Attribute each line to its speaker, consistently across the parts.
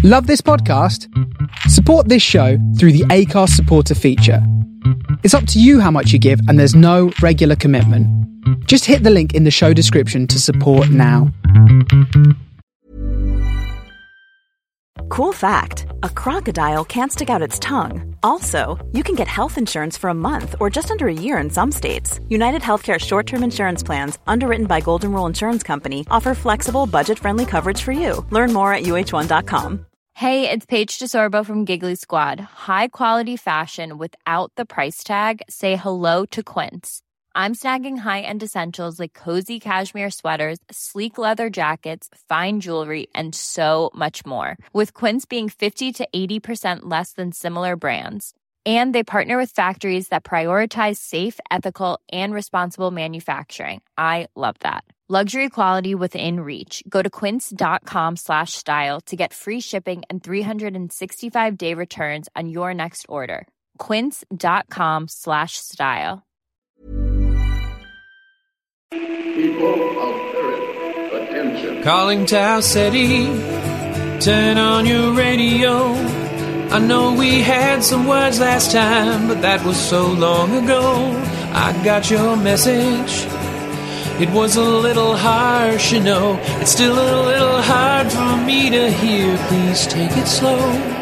Speaker 1: Love this podcast? Support this show through the Acast supporter feature. It's up to you how much you give, and there's no regular commitment. Just hit the link in the show description to support now.
Speaker 2: Cool fact, a crocodile can't stick out its tongue. Also, you can get health insurance for a month or just under a year in some states. United Healthcare short-term insurance plans, underwritten by Golden Rule Insurance Company, offer flexible, budget-friendly coverage for you. Learn more at UH1.com.
Speaker 3: Hey, it's Paige DeSorbo from Giggly Squad. High quality fashion without the price tag. Say hello to Quince. I'm snagging high-end essentials like cozy cashmere sweaters, sleek leather jackets, fine jewelry, and so much more. With Quince being 50 to 80% less than similar brands. And they partner with factories that prioritize safe, ethical, and responsible manufacturing. I love that. Luxury quality within reach. Go to quince.com/style to get free shipping and 365-day returns on your next order. Quince.com/style.
Speaker 4: People of Spirit, attention.
Speaker 5: Calling Tau City, turn on your radio. I know we had some words last time, but that was so long ago. I got your message. It was a little harsh, you know. It's still a little hard for me to hear. Please take it slow.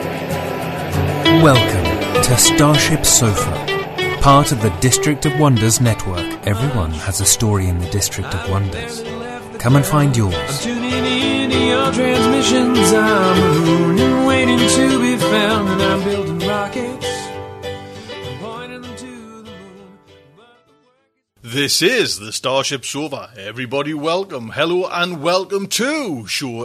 Speaker 6: Welcome to Starship Sofa, part of the District of Wonders network. Everyone has a story in the District of Wonders. Come and find yours.
Speaker 5: I'm tuning in to your transmissions. I'm mooning, waiting to be found, and I'm building rockets. I'm pointing them to the moon.
Speaker 7: This is the Starship Sofa. Everybody welcome, hello and welcome to show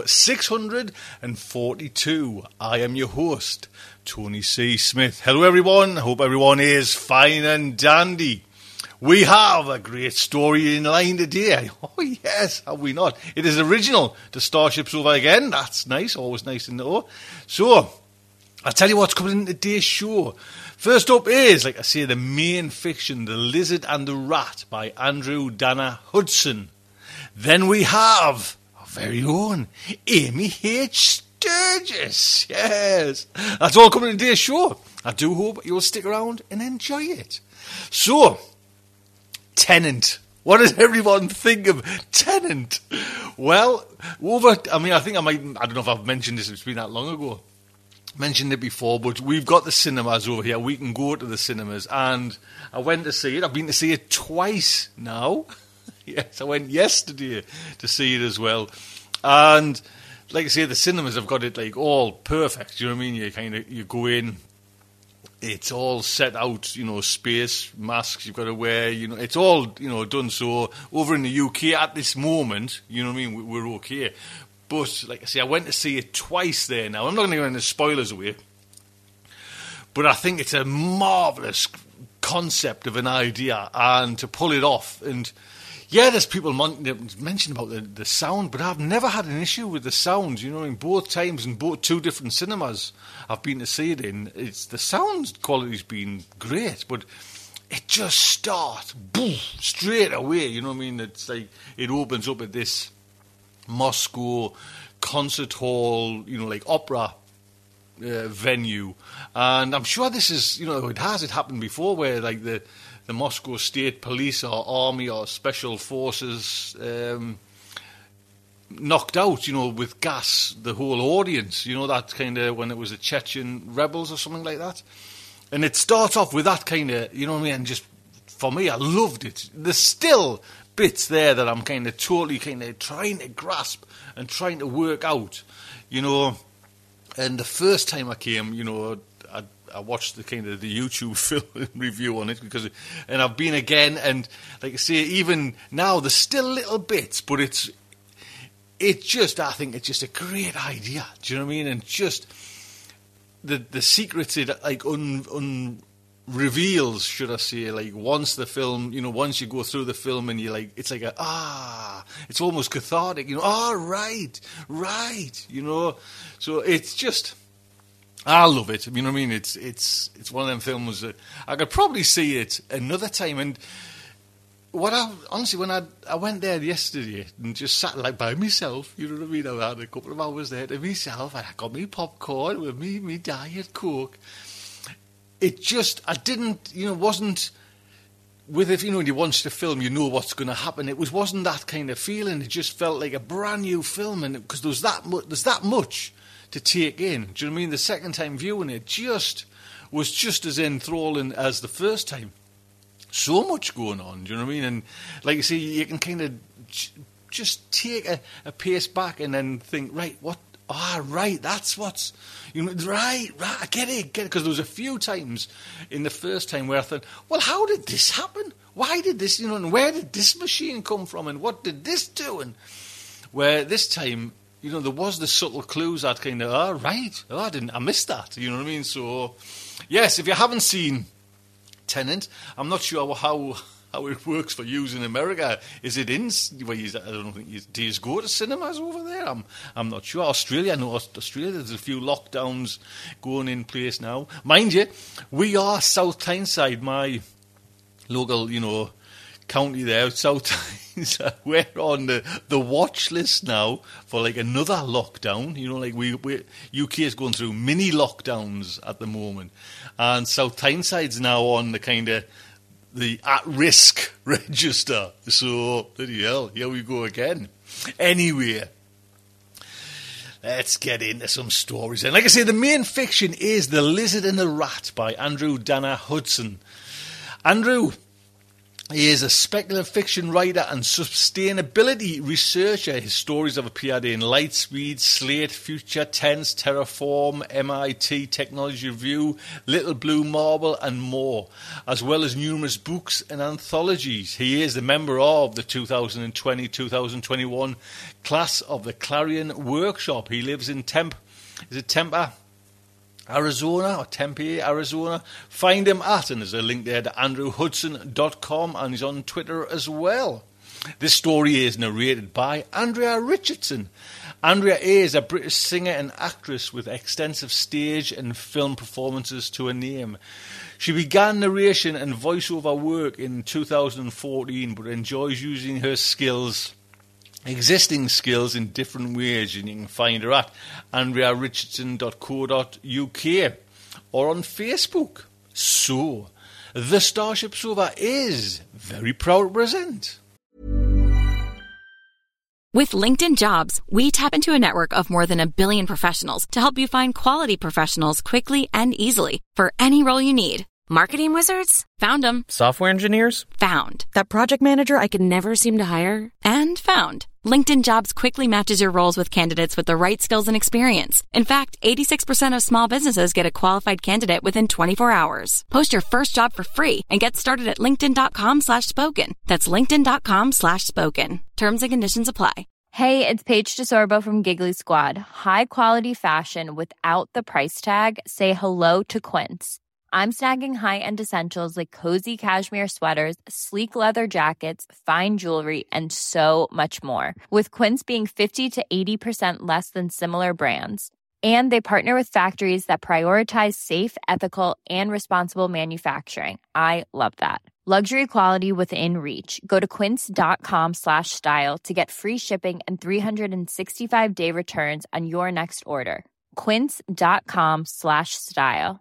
Speaker 7: 642. I am your host, Tony C. Smith. Hello everyone, I hope everyone is fine and dandy. We have a great story in line today. Oh yes, have we not? It is original to Starship Sofa again. That's nice, always nice to know. So, I'll tell you what's coming in today's show. First up is, like I say, the main fiction, The Lizard and the Rat by Andrew Dana Hudson. Then we have our very own Amy H. Sturgis. Yes, that's all coming in today's show. I do hope you'll stick around and enjoy it. So, Tennant. What does everyone think of Tennant? Well, I don't know if I've mentioned this, it's been that long ago. Mentioned it before, but we've got the cinemas over here. We can go to the cinemas, and I went to see it. I've been to see it twice now. Yes, I went yesterday to see it as well. And like I say, the cinemas have got it like all perfect. Do you know what I mean? You go in. It's all set out, space, masks you've got to wear, it's all, done. So over in the UK at this moment, you know what I mean, we're okay. But, like I say, I went to see it twice there now. I'm not going to go into spoilers away. But I think it's a marvellous concept of an idea, and to pull it off. And, yeah, there's people mention about the sound, but I've never had an issue with the sound. You know, in both times, in both two different cinemas I've been to see it in, the sound quality's been great, but it just starts boom, straight away. You know what I mean? It's like it opens up at this Moscow concert hall, like opera venue, and I'm sure this is, it happened before where like the Moscow State Police or Army or Special Forces knocked out, with gas the whole audience, that kind of when it was the Chechen rebels or something like that. And it starts off with that kind of, and just, for me, I loved it. There's still bits there that I'm totally trying to grasp and trying to work out, And the first time I came, I watched the YouTube film review on it and I've been again, and like I say, even now there's still little bits, but I think it's just a great idea. Do you know what I mean? And just the secrets it reveals, should I say, like once the film, once you go through the film and it's like it's almost cathartic, right, so it's just, I love it. You know what I mean? It's one of them films that I could probably see it another time, and honestly, when I went there yesterday and just sat like by myself, you know what I mean? I had a couple of hours there to myself, and I got me popcorn with me Diet Coke. It just, I didn't, wasn't with if when you watch the film, you know what's going to happen. It wasn't that kind of feeling. It just felt like a brand new film, and because there's that much to take in. Do you know what I mean? The second time viewing it was just as enthralling as the first time. So much going on, do you know what I mean? And like you say, you can kind of just take a pace back and then think, right, what? Right, that's what's, right, I get it. Because there was a few times in the first time where I thought, well, how did this happen? Why did this, and where did this machine come from? And what did this do? And where this time, there was the subtle clues that kind of, I missed that, you know what I mean? So, yes, if you haven't seen Tenet, I'm not sure how it works for you in America. Is it in? Well, I don't think. Do you go to cinemas over there? I'm not sure. Australia, I know Australia. There's a few lockdowns going in place now. Mind you, we are South Tyneside, my local, county there, South Tyneside. We're on the watch list now for like another lockdown. We UK is going through mini lockdowns at the moment, and South Tyneside's now on the kind of the at-risk register. So, bloody hell, here we go again. Anyway, let's get into some stories. And like I say, the main fiction is The Lizard and the Rat by Andrew Dana Hudson. Andrew is a speculative fiction writer and sustainability researcher. His stories have appeared in Lightspeed, Slate, Future Tense, Terraform, MIT Technology Review, Little Blue Marble and more, as well as numerous books and anthologies. He is a member of the 2020-2021 class of the Clarion Workshop. He lives in Tempe, Arizona, or Tempe, Arizona. Find him and there's a link there to andrewhudson.com, and he's on Twitter as well. This story is narrated by Andrea Richardson. Andrea is a British singer and actress with extensive stage and film performances to her name. She began narration and voiceover work in 2014, but enjoys using her existing skills in different ways, and you can find her at andrearichardson.co.uk or on Facebook. So, the Starship Sofa is very proud to present.
Speaker 8: With LinkedIn Jobs, we tap into a network of more than 1 billion professionals to help you find quality professionals quickly and easily for any role you need. Marketing wizards? Found them.
Speaker 9: Software engineers?
Speaker 8: Found. That project manager I could never seem to hire? And found. LinkedIn Jobs quickly matches your roles with candidates with the right skills and experience. In fact, 86% of small businesses get a qualified candidate within 24 hours. Post your first job for free and get started at linkedin.com/spoken. That's linkedin.com/spoken. Terms and conditions apply.
Speaker 3: Hey, it's Paige DeSorbo from Giggly Squad. High quality fashion without the price tag. Say hello to Quince. I'm snagging high-end essentials like cozy cashmere sweaters, sleek leather jackets, fine jewelry, and so much more. With Quince being 50 to 80% less than similar brands. And they partner with factories that prioritize safe, ethical, and responsible manufacturing. I love that. Luxury quality within reach. Go to quince.com/style to get free shipping and 365-day returns on your next order. Quince.com/style.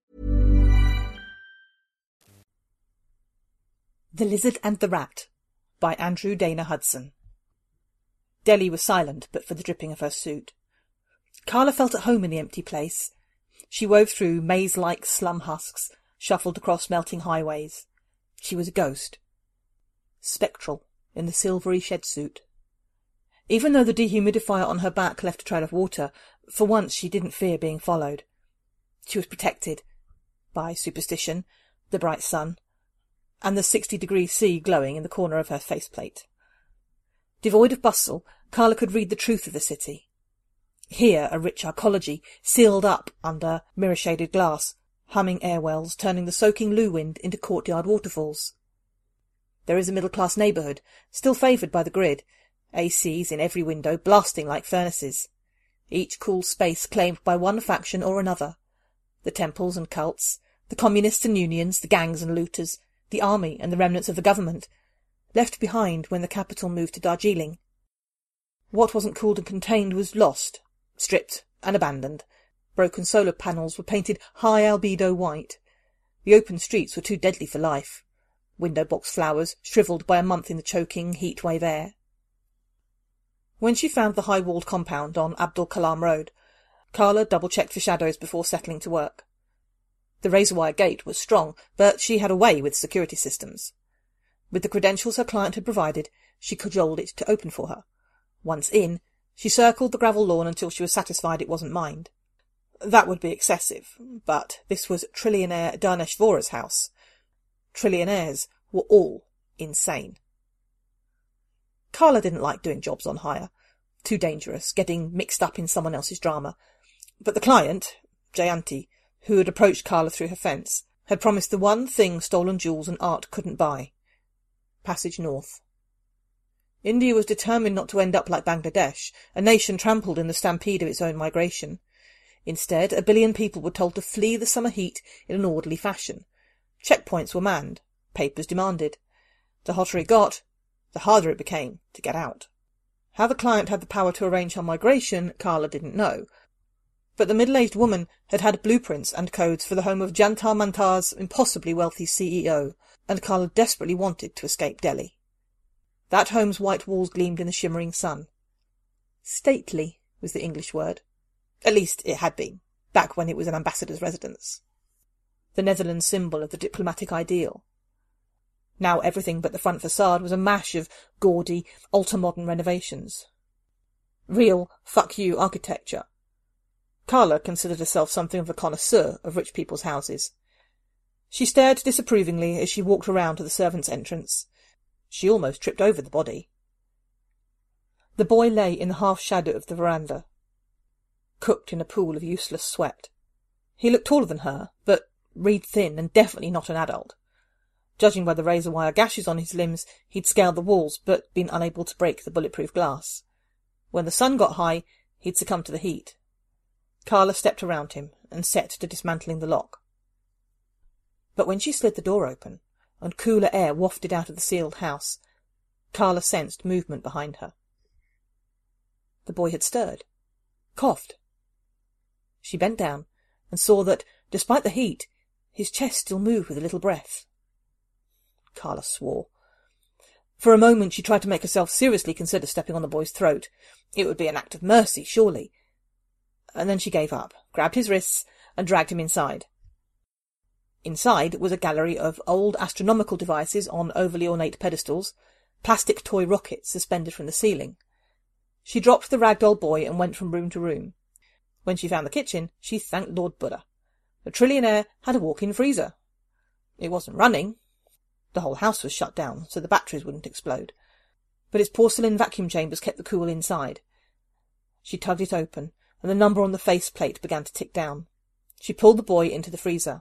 Speaker 10: The Lizard and the Rat by Andrew Dana Hudson. Delhi was silent but for the dripping of her suit. Carla felt at home in the empty place. She wove through maze-like slum husks, shuffled across melting highways. She was a ghost. Spectral in the silvery shed suit. Even though the dehumidifier on her back left a trail of water, for once she didn't fear being followed. She was protected by superstition, the bright sun, and the 60-degree sea glowing in the corner of her faceplate. Devoid of bustle, Carla could read the truth of the city. Here a rich arcology, sealed up under mirror-shaded glass, humming airwells, turning the soaking loo wind into courtyard waterfalls. There is a middle-class neighbourhood, still favoured by the grid, ACs in every window blasting like furnaces, each cool space claimed by one faction or another. The temples and cults, the communists and unions, the gangs and looters, the army and the remnants of the government, left behind when the capital moved to Darjeeling. What wasn't cooled and contained was lost, stripped and abandoned. Broken solar panels were painted high albedo white. The open streets were too deadly for life. Window box flowers shrivelled by a month in the choking heat-wave air. When she found the high-walled compound on Abdul Kalam Road, Carla double-checked for shadows before settling to work. The razor-wire gate was strong, but she had a way with security systems. With the credentials her client had provided, she cajoled it to open for her. Once in, she circled the gravel lawn until she was satisfied it wasn't mined. That would be excessive, but this was trillionaire Dhaneshvara's house. Trillionaires were all insane. Carla didn't like doing jobs on hire. Too dangerous, getting mixed up in someone else's drama. But the client, Jayanti, who had approached Carla through her fence, had promised the one thing stolen jewels and art couldn't buy. Passage north. India was determined not to end up like Bangladesh, a nation trampled in the stampede of its own migration. Instead, 1 billion people were told to flee the summer heat in an orderly fashion. Checkpoints were manned, papers demanded. The hotter it got, the harder it became to get out. How the client had the power to arrange her migration, Carla didn't know. But the middle-aged woman had had blueprints and codes for the home of Jantar Mantar's impossibly wealthy CEO, and Carla desperately wanted to escape Delhi. That home's white walls gleamed in the shimmering sun. Stately was the English word. At least it had been, back when it was an ambassador's residence. The Netherlands symbol of the diplomatic ideal. Now everything but the front facade was a mash of gaudy, ultra-modern renovations. Real fuck-you architecture. Carla considered herself something of a connoisseur of rich people's houses. She stared disapprovingly as she walked around to the servants' entrance. She almost tripped over the body. The boy lay in the half-shadow of the veranda, cooked in a pool of useless sweat. He looked taller than her, but reed thin and definitely not an adult. Judging by the razor-wire gashes on his limbs, he'd scaled the walls, but been unable to break the bulletproof glass. When the sun got high, he'd succumbed to the heat. Carla stepped around him and set to dismantling the lock. But when she slid the door open, and cooler air wafted out of the sealed house, Carla sensed movement behind her. The boy had stirred, coughed. She bent down and saw that, despite the heat, his chest still moved with a little breath. Carla swore. For a moment she tried to make herself seriously consider stepping on the boy's throat. It would be an act of mercy, surely. And then she gave up, grabbed his wrists, and dragged him inside. Inside was a gallery of old astronomical devices on overly ornate pedestals, plastic toy rockets suspended from the ceiling. She dropped the ragdoll boy and went from room to room. When she found the kitchen, she thanked Lord Buddha. The trillionaire had a walk-in freezer. It wasn't running. The whole house was shut down, so the batteries wouldn't explode. But its porcelain vacuum chambers kept the cool inside. She tugged it open, and the number on the faceplate began to tick down. She pulled the boy into the freezer.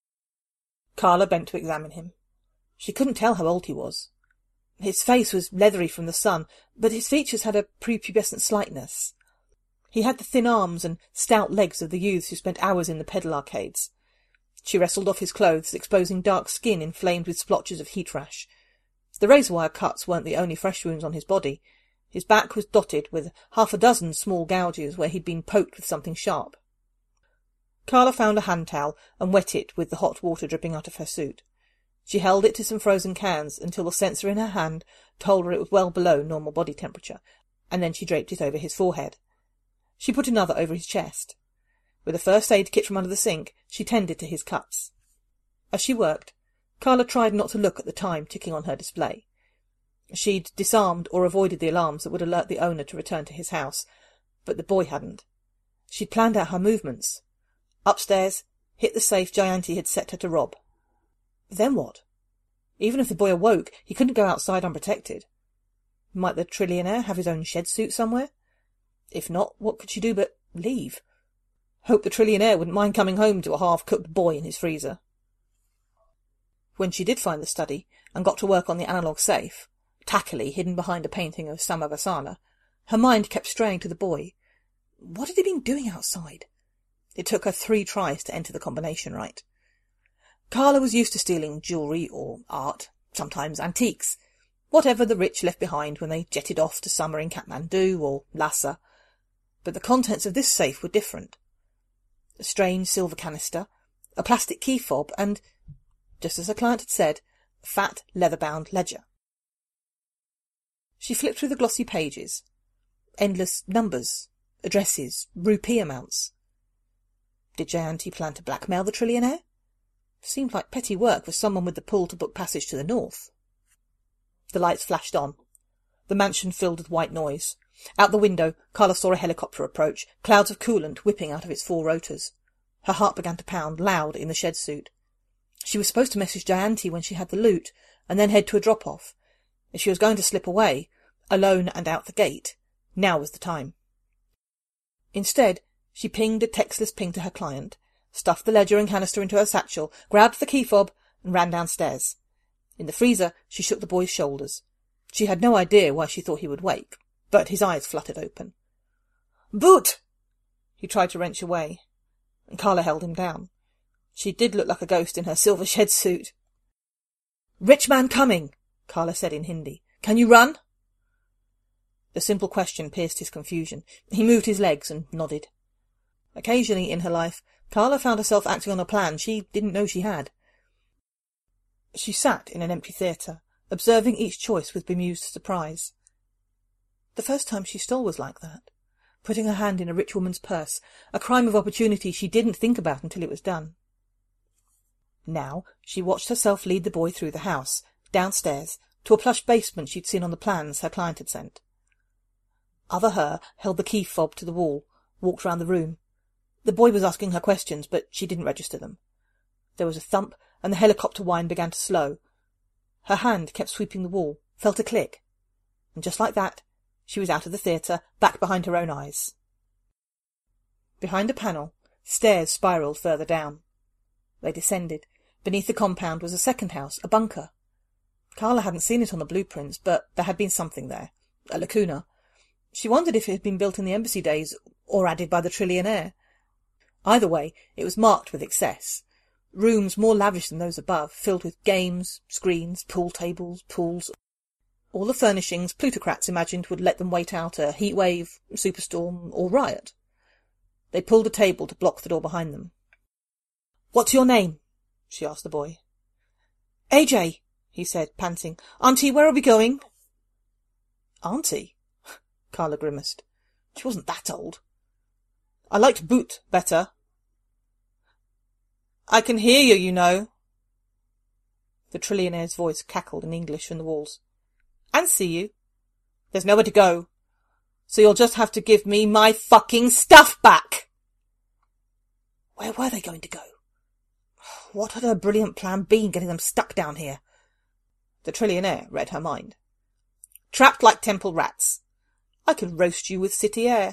Speaker 10: Carla bent to examine him. She couldn't tell how old he was. His face was leathery from the sun, but his features had a prepubescent slightness. He had the thin arms and stout legs of the youths who spent hours in the pedal arcades. She wrestled off his clothes, exposing dark skin inflamed with splotches of heat rash. The razor-wire cuts weren't the only fresh wounds on his body. His back was dotted with 6 small gouges where he'd been poked with something sharp. Carla found a hand towel and wet it with the hot water dripping out of her suit. She held it to some frozen cans until the sensor in her hand told her it was well below normal body temperature, and then she draped it over his forehead. She put another over his chest. With a first aid kit from under the sink, she tended to his cuts. As she worked, Carla tried not to look at the time ticking on her display. She'd disarmed or avoided the alarms that would alert the owner to return to his house, but the boy hadn't. She'd planned out her movements. Upstairs, hit the safe Jayanti had set her to rob. Then what? Even if the boy awoke, he couldn't go outside unprotected. Might the trillionaire have his own shed suit somewhere? If not, what could she do but leave? Hope the trillionaire wouldn't mind coming home to a half-cooked boy in his freezer. When she did find the study and got to work on the analogue safe, tackily hidden behind a painting of Samavasana, her mind kept straying to the boy. What had he been doing outside? It took her 3 tries to enter the combination right. Carla was used to stealing jewellery or art, sometimes antiques. Whatever the rich left behind when they jetted off to summer in Kathmandu or Lhasa. But the contents of this safe were different. A strange silver canister, a plastic key fob, and, just as her client had said, a fat, leather-bound ledger. She flipped through the glossy pages. Endless numbers, addresses, rupee amounts. Did Jayanti plan to blackmail the trillionaire? Seemed like petty work for someone with the pull to book passage to the north. The lights flashed on. The mansion filled with white noise. Out the window, Carla saw a helicopter approach, clouds of coolant whipping out of its four rotors. Her heart began to pound loud in the shed suit. She was supposed to message Jayanti when she had the loot, and then head to a drop-off. If she was going to slip away, alone and out the gate, now was the time. Instead, she pinged a textless ping to her client, stuffed the ledger and canister into her satchel, grabbed the key fob, and ran downstairs. In the freezer, she shook the boy's shoulders. She had no idea why she thought he would wake, but his eyes fluttered open. "Boot!" He tried to wrench away, and Carla held him down. She did look like a ghost in her silver shed suit. "Rich man coming," Carla said in Hindi. "Can you run?" The simple question pierced his confusion. He moved his legs and nodded. Occasionally in her life, Carla found herself acting on a plan she didn't know she had. She sat in an empty theatre, observing each choice with bemused surprise. The first time she stole was like that, putting her hand in a rich woman's purse, a crime of opportunity she didn't think about until it was done. Now she watched herself lead the boy through the house, downstairs, to a plush basement she'd seen on the plans her client had sent. Other her held the key fob to the wall, walked round the room. The boy was asking her questions, but she didn't register them. There was a thump, and the helicopter whine began to slow. Her hand kept sweeping the wall, felt a click. And just like that, she was out of the theatre, back behind her own eyes. Behind a panel, stairs spiralled further down. They descended. Beneath the compound was a second house, a bunker. Carla hadn't seen it on the blueprints, but there had been something there, a lacuna. She wondered if it had been built in the embassy days, or added by the trillionaire. Either way, it was marked with excess. Rooms more lavish than those above, filled with games, screens, pool tables, pools. All the furnishings plutocrats imagined would let them wait out a heatwave, superstorm, or riot. They pulled a table to block the door behind them. "What's your name?" she asked the boy. "AJ," he said, panting. "Auntie, where are we going?" "Auntie?" Carla grimaced. She wasn't that old. "I liked Boot better." "I can hear you, you know." The trillionaire's voice cackled in English from the walls. "And see you. There's nowhere to go. So you'll just have to give me my fucking stuff back." Where were they going to go? What had her brilliant plan been, getting them stuck down here? The trillionaire read her mind. "Trapped like temple rats. I could roast you with city air."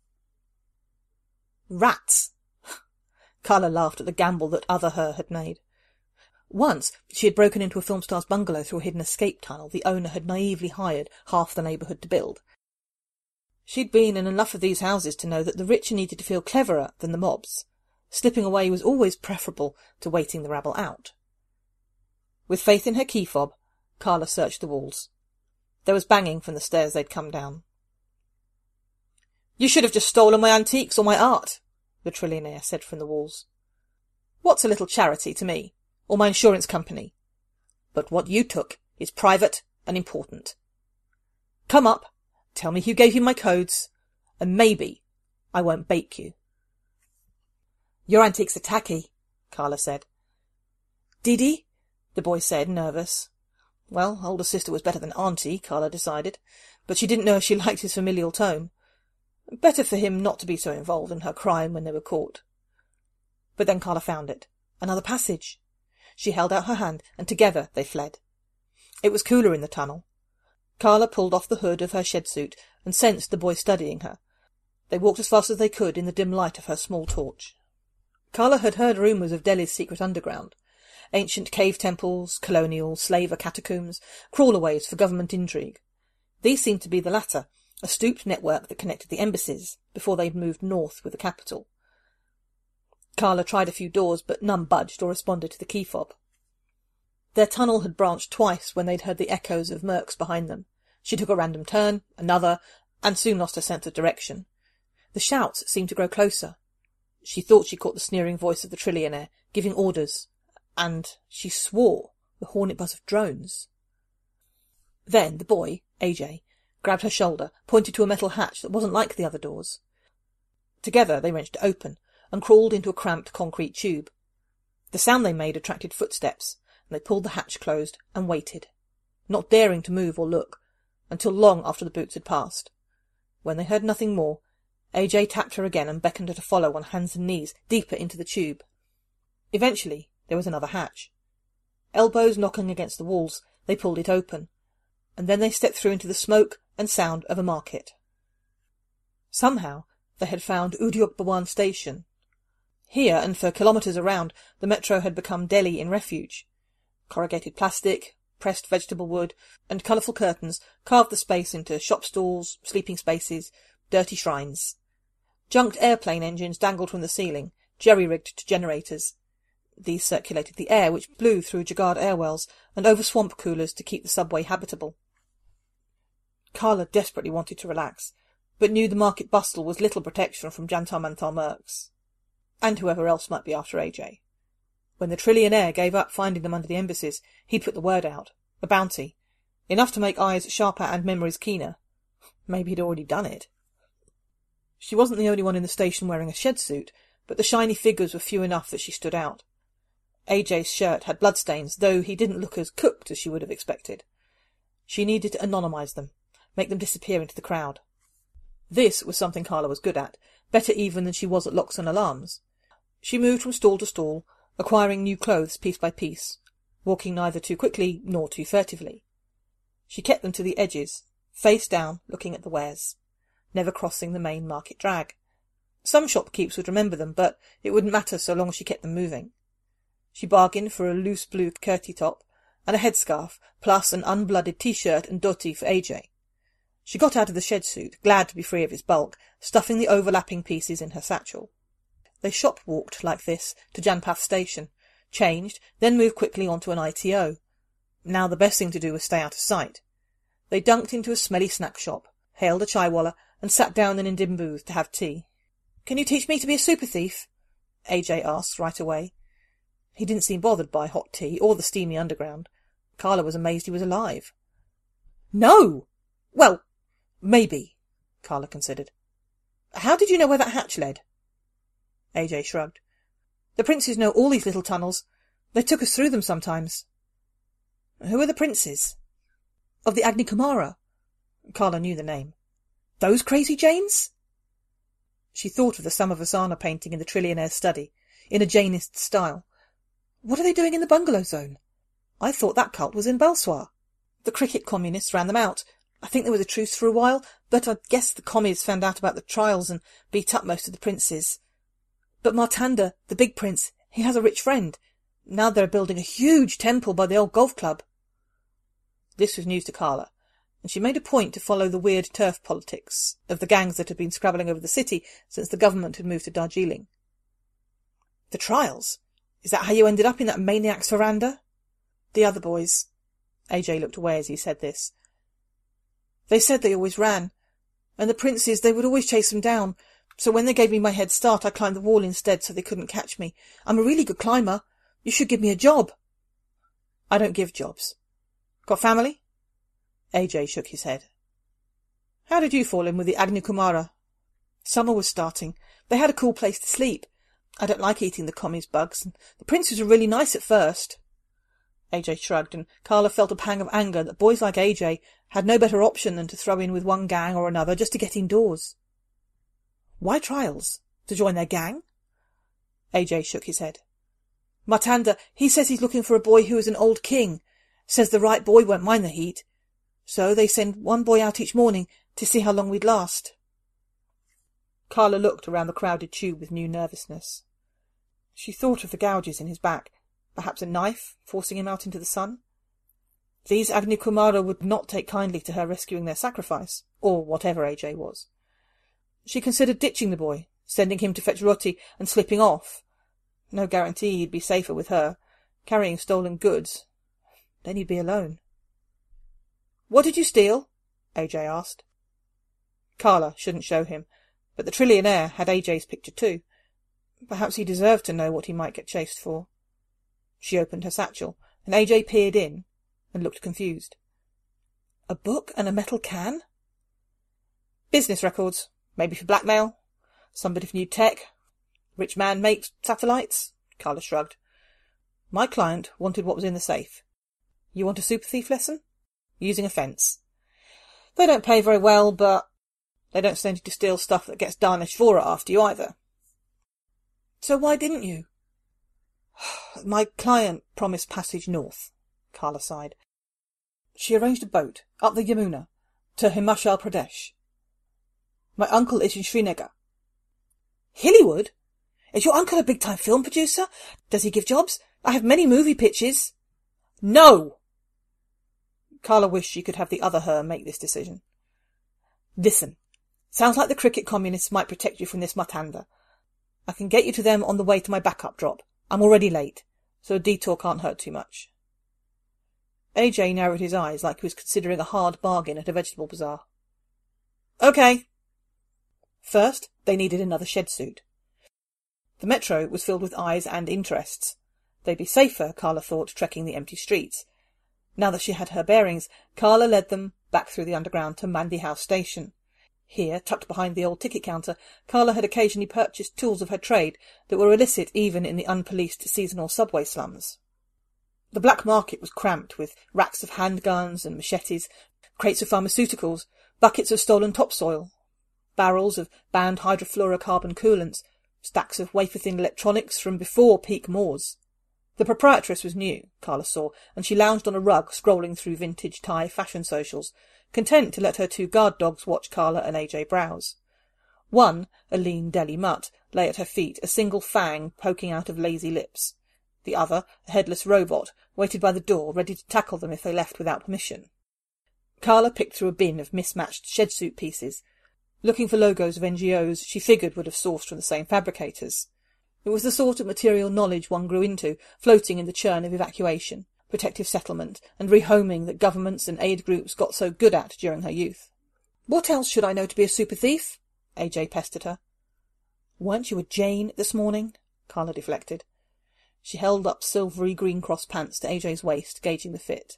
Speaker 10: Rats! Carla laughed at the gamble that other her had made. Once she had broken into a film star's bungalow through a hidden escape tunnel the owner had naively hired half the neighbourhood to build. She'd been in enough of these houses to know that the rich needed to feel cleverer than the mobs. Slipping away was always preferable to waiting the rabble out. With faith in her key fob, Carla searched the walls. There was banging from the stairs they'd come down. "You should have just stolen my antiques or my art," the trillionaire said from the walls. "What's a little charity to me, or my insurance company? But what you took is private and important. Come up, tell me who gave you my codes, and maybe I won't bake you." "Your antiques are tacky," Carla said. "Did he?" the boy said, nervous. Well, older sister was better than auntie, Carla decided, but she didn't know if she liked his familial tone. Better for him not to be so involved in her crime when they were caught. But then Carla found it. Another passage. She held out her hand, and together they fled. It was cooler in the tunnel. Carla pulled off the hood of her shed suit and sensed the boy studying her. They walked as fast as they could in the dim light of her small torch. Carla had heard rumours of Delhi's secret underground. Ancient cave temples, colonial, slaver catacombs, crawlerways for government intrigue. These seemed to be the latter, a stooped network that connected the embassies before they'd moved north with the capital. Carla tried a few doors, but none budged or responded to the key fob. Their tunnel had branched twice when they'd heard the echoes of Mercs behind them. She took a random turn, another, and soon lost her sense of direction. The shouts seemed to grow closer. She thought she caught the sneering voice of the trillionaire, giving orders, and she swore the hornet buzz of drones. Then the boy, AJ, grabbed her shoulder, pointed to a metal hatch that wasn't like the other doors. Together they wrenched it open, and crawled into a cramped concrete tube. The sound they made attracted footsteps, and they pulled the hatch closed and waited, not daring to move or look, until long after the boots had passed. When they heard nothing more, AJ tapped her again and beckoned her to follow on hands and knees, deeper into the tube. Eventually there was another hatch. Elbows knocking against the walls, they pulled it open, and then they stepped through into the smoke and sound of a market. Somehow they had found Udyok Bhawan Station. Here, and for kilometres around, the metro had become Delhi in refuge. Corrugated plastic, pressed vegetable wood, and colourful curtains carved the space into shop stalls, sleeping spaces, dirty shrines. Junked airplane engines dangled from the ceiling, jerry-rigged to generators. These circulated the air, which blew through Jagad airwells and over swamp coolers to keep the subway habitable. Carla desperately wanted to relax, but knew the market bustle was little protection from Jantar-Mantar Mercs, and whoever else might be after AJ. When the trillionaire gave up finding them under the embassies, he'd put the word out. A bounty. Enough to make eyes sharper and memories keener. Maybe he'd already done it. She wasn't the only one in the station wearing a shed suit, but the shiny figures were few enough that she stood out. AJ's shirt had bloodstains, though he didn't look as cooked as she would have expected. She needed to anonymise them, make them disappear into the crowd. This was something Carla was good at, better even than she was at locks and alarms. She moved from stall to stall, acquiring new clothes piece by piece, walking neither too quickly nor too furtively. She kept them to the edges, face down, looking at the wares, never crossing the main market drag. Some shopkeepers would remember them, but it wouldn't matter so long as she kept them moving. She bargained for a loose blue kurti top and a headscarf, plus an unblooded T-shirt and dhoti for AJ. She got out of the shed suit, glad to be free of its bulk, stuffing the overlapping pieces in her satchel. They shop-walked like this to Janpath Station, changed, then moved quickly onto an ITO. Now the best thing to do was stay out of sight. They dunked into a smelly snack shop, hailed a chaiwala, and sat down in an Indian booth to have tea. "Can you teach me to be a super thief?" AJ asked right away. He didn't seem bothered by hot tea or the steamy underground. Carla was amazed he was alive. "No! Well, maybe," Carla considered. "How did you know where that hatch led?" AJ shrugged. "The princes know all these little tunnels. They took us through them sometimes." "Who are the princes?" "Of the Agni Kumara." Carla knew the name. "Those crazy Jains?" She thought of the Samavasana painting in the trillionaire's study, in a Jainist style. "What are they doing in the bungalow zone? I thought that cult was in Balswar. The cricket communists ran them out. I think there was a truce for a while, but I guess the commies found out about the trials and beat up most of the princes. But Martanda, the big prince, he has a rich friend. Now they're building a huge temple by the old golf club." This was news to Carla, and she made a point to follow the weird turf politics of the gangs that had been scrabbling over the city since the government had moved to Darjeeling. "The trials? Is that how you ended up in that maniac's veranda?" "The other boys." AJ looked away as he said this. "They said they always ran, and the princes, they would always chase them down, so when they gave me my head start I climbed the wall instead so they couldn't catch me. I'm a really good climber. You should give me a job." "I don't give jobs." "Got family?" AJ shook his head. "How did you fall in with the Agni Kumara?" "Summer was starting. They had a cool place to sleep. I don't like eating the commies' bugs, and the princes were really nice at first." AJ shrugged, and Carla felt a pang of anger that boys like AJ had no better option than to throw in with one gang or another just to get indoors. "Why trials? To join their gang?" AJ shook his head. "Martanda, he says he's looking for a boy who is an old king. Says the right boy won't mind the heat. So they send one boy out each morning to see how long we'd last." Carla looked around the crowded tube with new nervousness. She thought of the gouges in his back, perhaps a knife forcing him out into the sun. These Agni Kumara would not take kindly to her rescuing their sacrifice, or whatever AJ was. She considered ditching the boy, sending him to fetch roti and slipping off. No guarantee he'd be safer with her, carrying stolen goods. Then he'd be alone. "What did you steal?" AJ asked. Carla shouldn't show him, but the trillionaire had AJ's picture too. Perhaps he deserved to know what he might get chased for. She opened her satchel, and AJ peered in and looked confused. "A book and a metal can?" "Business records. Maybe for blackmail. Somebody for new tech. Rich man makes satellites." Carla shrugged. "My client wanted what was in the safe. You want a super thief lesson? Using a fence. They don't pay very well, but they don't send you to steal stuff that gets tarnished for it after you either." "So why didn't you?" "My client promised passage north," Carla sighed. "She arranged a boat up the Yamuna to Himachal Pradesh. My uncle is in Srinagar." "Hillywood? Is your uncle a big-time film producer? Does he give jobs? I have many movie pitches." "No!" Carla wished she could have the other her make this decision. "Listen, sounds like the cricket communists might protect you from this Matanda. I can get you to them on the way to my backup drop. I'm already late, so a detour can't hurt too much." AJ narrowed his eyes like he was considering a hard bargain at a vegetable bazaar. "Okay." First, they needed another shed suit. The metro was filled with eyes and interests. They'd be safer, Carla thought, trekking the empty streets. Now that she had her bearings, Carla led them back through the underground to Mandy House Station. Here, tucked behind the old ticket counter, Carla had occasionally purchased tools of her trade that were illicit even in the unpoliced seasonal subway slums. The black market was cramped with racks of handguns and machetes, crates of pharmaceuticals, buckets of stolen topsoil, barrels of banned hydrofluorocarbon coolants, stacks of wafer-thin electronics from before peak Moors. The proprietress was new, Carla saw, and she lounged on a rug scrolling through vintage Thai fashion socials, content to let her 2 guard dogs watch Carla and AJ browse. One, a lean Delhi mutt, lay at her feet, a single fang poking out of lazy lips. The other, a headless robot, waited by the door, ready to tackle them if they left without permission. Carla picked through a bin of mismatched shed suit pieces, looking for logos of NGOs she figured would have sourced from the same fabricators. It was the sort of material knowledge one grew into, floating in the churn of evacuation, protective settlement, and rehoming that governments and aid groups got so good at during her youth. "What else should I know to be a super thief?" AJ pestered her. "Weren't you a Jane this morning?" Carla deflected. She held up silvery green cross pants to AJ's waist, gauging the fit.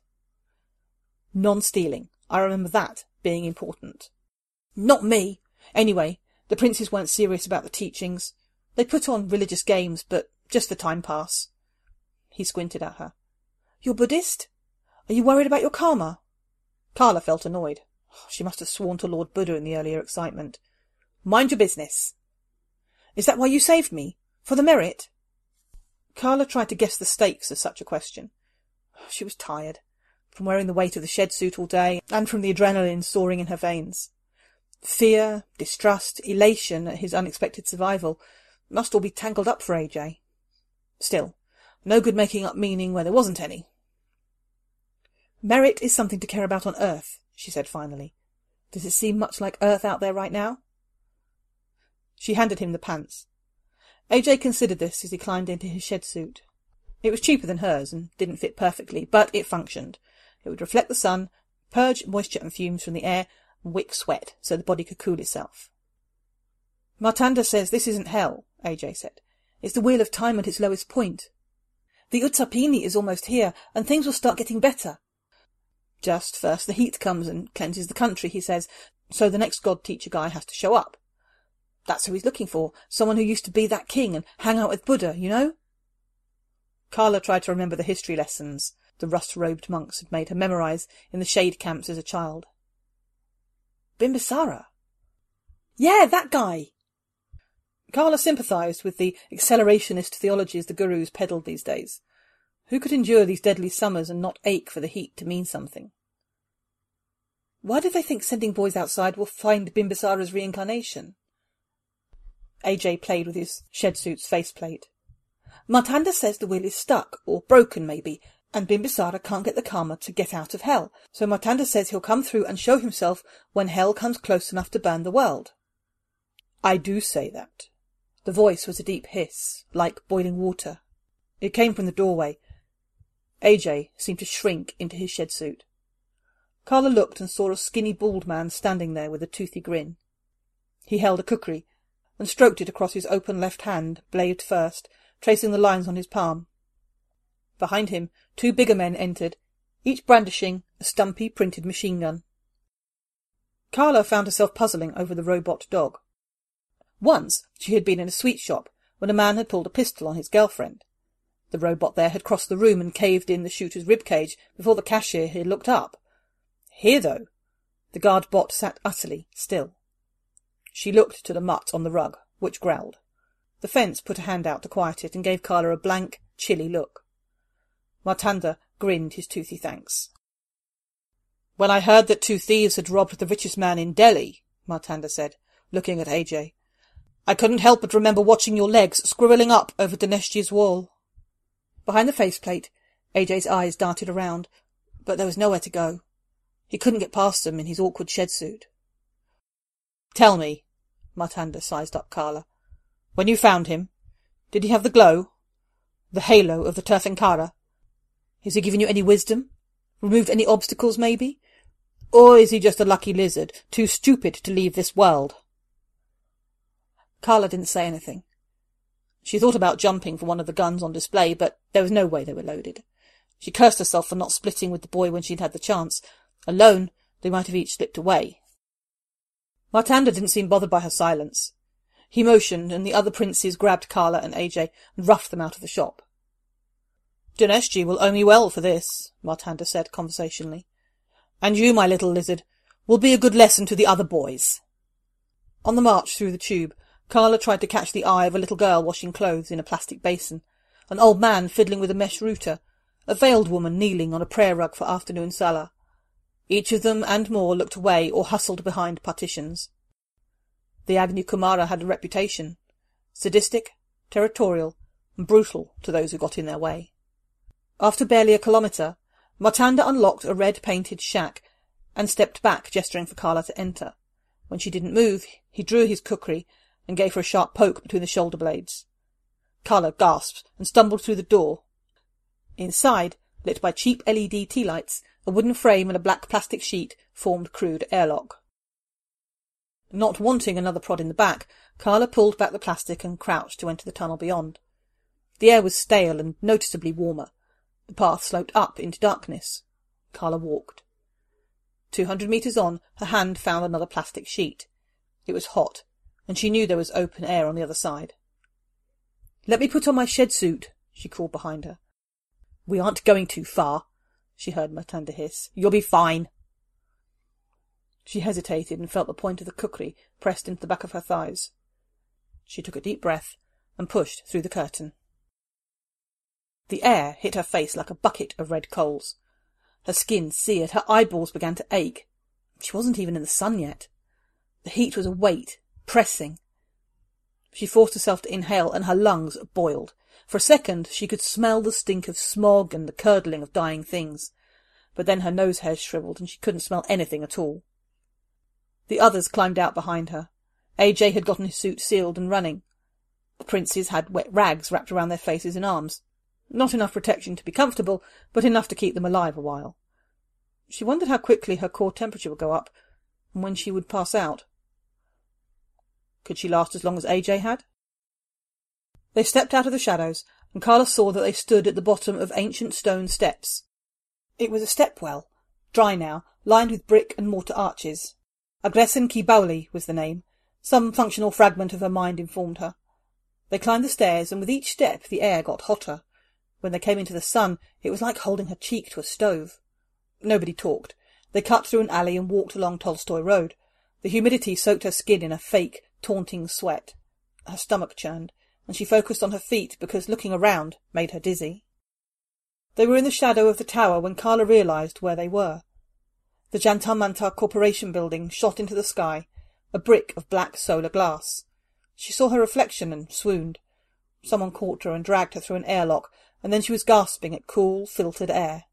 Speaker 10: "Non-stealing. I remember that being important." "Not me. Anyway, the princes weren't serious about the teachings. They put on religious games, but just for time pass." He squinted at her. "You're Buddhist? Are you worried about your karma?" Carla felt annoyed. She must have sworn to Lord Buddha in the earlier excitement. "Mind your business." "Is that why you saved me? For the merit?" Carla tried to guess the stakes of such a question. She was tired, from wearing the weight of the shed suit all day, and from the adrenaline soaring in her veins. Fear, distrust, elation at his unexpected survival must all be tangled up for AJ. Still, no good making up meaning where there wasn't any. "Merit is something to care about on Earth," she said finally. "Does it seem much like Earth out there right now?" She handed him the pants. AJ considered this as he climbed into his shed suit. It was cheaper than hers and didn't fit perfectly, but it functioned. It would reflect the sun, purge moisture and fumes from the air, and wick sweat so the body could cool itself. "Martanda says this isn't hell," AJ said. "It's the wheel of time at its lowest point. The Utsapini is almost here, and things will start getting better. Just first the heat comes and cleanses the country, he says, so the next god-teacher guy has to show up. That's who he's looking for, someone who used to be that king and hang out with Buddha, you know?" Carla tried to remember the history lessons the rust-robed monks had made her memorize in the shade camps as a child. "Bimbisara?" "Yeah, that guy!" Carla sympathized with the accelerationist theologies the gurus peddled these days. Who could endure these deadly summers and not ache for the heat to mean something? "Why do they think sending boys outside will find Bimbisara's reincarnation?" AJ played with his shed suit's faceplate. "Martanda says the wheel is stuck, or broken maybe, and Bimbisara can't get the karma to get out of hell, so Martanda says he'll come through and show himself when hell comes close enough to burn the world." "I do say that." The voice was a deep hiss, like boiling water. It came from the doorway. AJ seemed to shrink into his shed suit. Carla looked and saw a skinny bald man standing there with a toothy grin. He held a kukri and stroked it across his open left hand, blade first, tracing the lines on his palm. Behind him, 2 bigger men entered, each brandishing a stumpy printed machine gun. Carla found herself puzzling over the robot dog. Once she had been in a sweet shop when a man had pulled a pistol on his girlfriend. The robot there had crossed the room and caved in the shooter's ribcage before the cashier had looked up. Here, though, the guard bot sat utterly still. She looked to the mutt on the rug, which growled. The fence put a hand out to quiet it and gave Carla a blank, chilly look. Martanda grinned his toothy thanks. "When I heard that 2 thieves had robbed the richest man in Delhi," Martanda said, looking at AJ, "I couldn't help but remember watching your legs squirreling up over Dineshji's wall." Behind the faceplate, AJ's eyes darted around, but there was nowhere to go. He couldn't get past them in his awkward shed suit. "Tell me," Martanda sized up Carla, "when you found him, did he have the glow? The halo of the Tirthankara? Has he given you any wisdom? Removed any obstacles, maybe? Or is he just a lucky lizard, too stupid to leave this world?" Carla didn't say anything. She thought about jumping for one of the guns on display, but there was no way they were loaded. She cursed herself for not splitting with the boy when she'd had the chance. Alone, they might have each slipped away. Martanda didn't seem bothered by her silence. He motioned, and the other princes grabbed Carla and AJ and roughed them out of the shop. "Dineshji will owe me well for this," Martanda said conversationally. "And you, my little lizard, will be a good lesson to the other boys." On the march through the tube, Carla tried to catch the eye of a little girl washing clothes in a plastic basin, an old man fiddling with a mesh router, a veiled woman kneeling on a prayer rug for afternoon salah. Each of them and more looked away or hustled behind partitions. The Agni Kumara had a reputation: sadistic, territorial, and brutal to those who got in their way. After barely a kilometre, Martanda unlocked a red-painted shack and stepped back, gesturing for Carla to enter. When she didn't move, he drew his kukri and gave her a sharp poke between the shoulder blades. Carla gasped and stumbled through the door. Inside, lit by cheap LED tea lights, a wooden frame and a black plastic sheet formed crude airlock. Not wanting another prod in the back, Carla pulled back the plastic and crouched to enter the tunnel beyond. The air was stale and noticeably warmer. The path sloped up into darkness. Carla walked. 200 metres on, her hand found another plastic sheet. It was hot, and she knew there was open air on the other side. "Let me put on my shed suit," she called behind her. "We aren't going too far," she heard Martanda hiss. "You'll be fine." She hesitated and felt the point of the kukri pressed into the back of her thighs. She took a deep breath and pushed through the curtain. The air hit her face like a bucket of red coals. Her skin seared, her eyeballs began to ache. She wasn't even in the sun yet. The heat was a weight, pressing. She forced herself to inhale, and her lungs boiled. For a second she could smell the stink of smog and the curdling of dying things. But then her nose hairs shriveled, and she couldn't smell anything at all. The others climbed out behind her. AJ had gotten his suit sealed and running. The princes had wet rags wrapped around their faces and arms. Not enough protection to be comfortable, but enough to keep them alive a while. She wondered how quickly her core temperature would go up, and when she would pass out. Could she last as long as AJ had? They stepped out of the shadows, and Carla saw that they stood at the bottom of ancient stone steps. It was a step-well, dry now, lined with brick and mortar arches. Aggresen Ki Bauli was the name. Some functional fragment of her mind informed her. They climbed the stairs, and with each step the air got hotter. When they came into the sun, it was like holding her cheek to a stove. Nobody talked. They cut through an alley and walked along Tolstoy Road. The humidity soaked her skin in a fake, taunting sweat. Her stomach churned, and she focused on her feet because looking around made her dizzy. They were in the shadow of the tower when Carla realised where they were. The Jantar Mantar Corporation building shot into the sky, a brick of black solar glass. She saw her reflection and swooned. Someone caught her and dragged her through an airlock, and then she was gasping at cool, filtered air.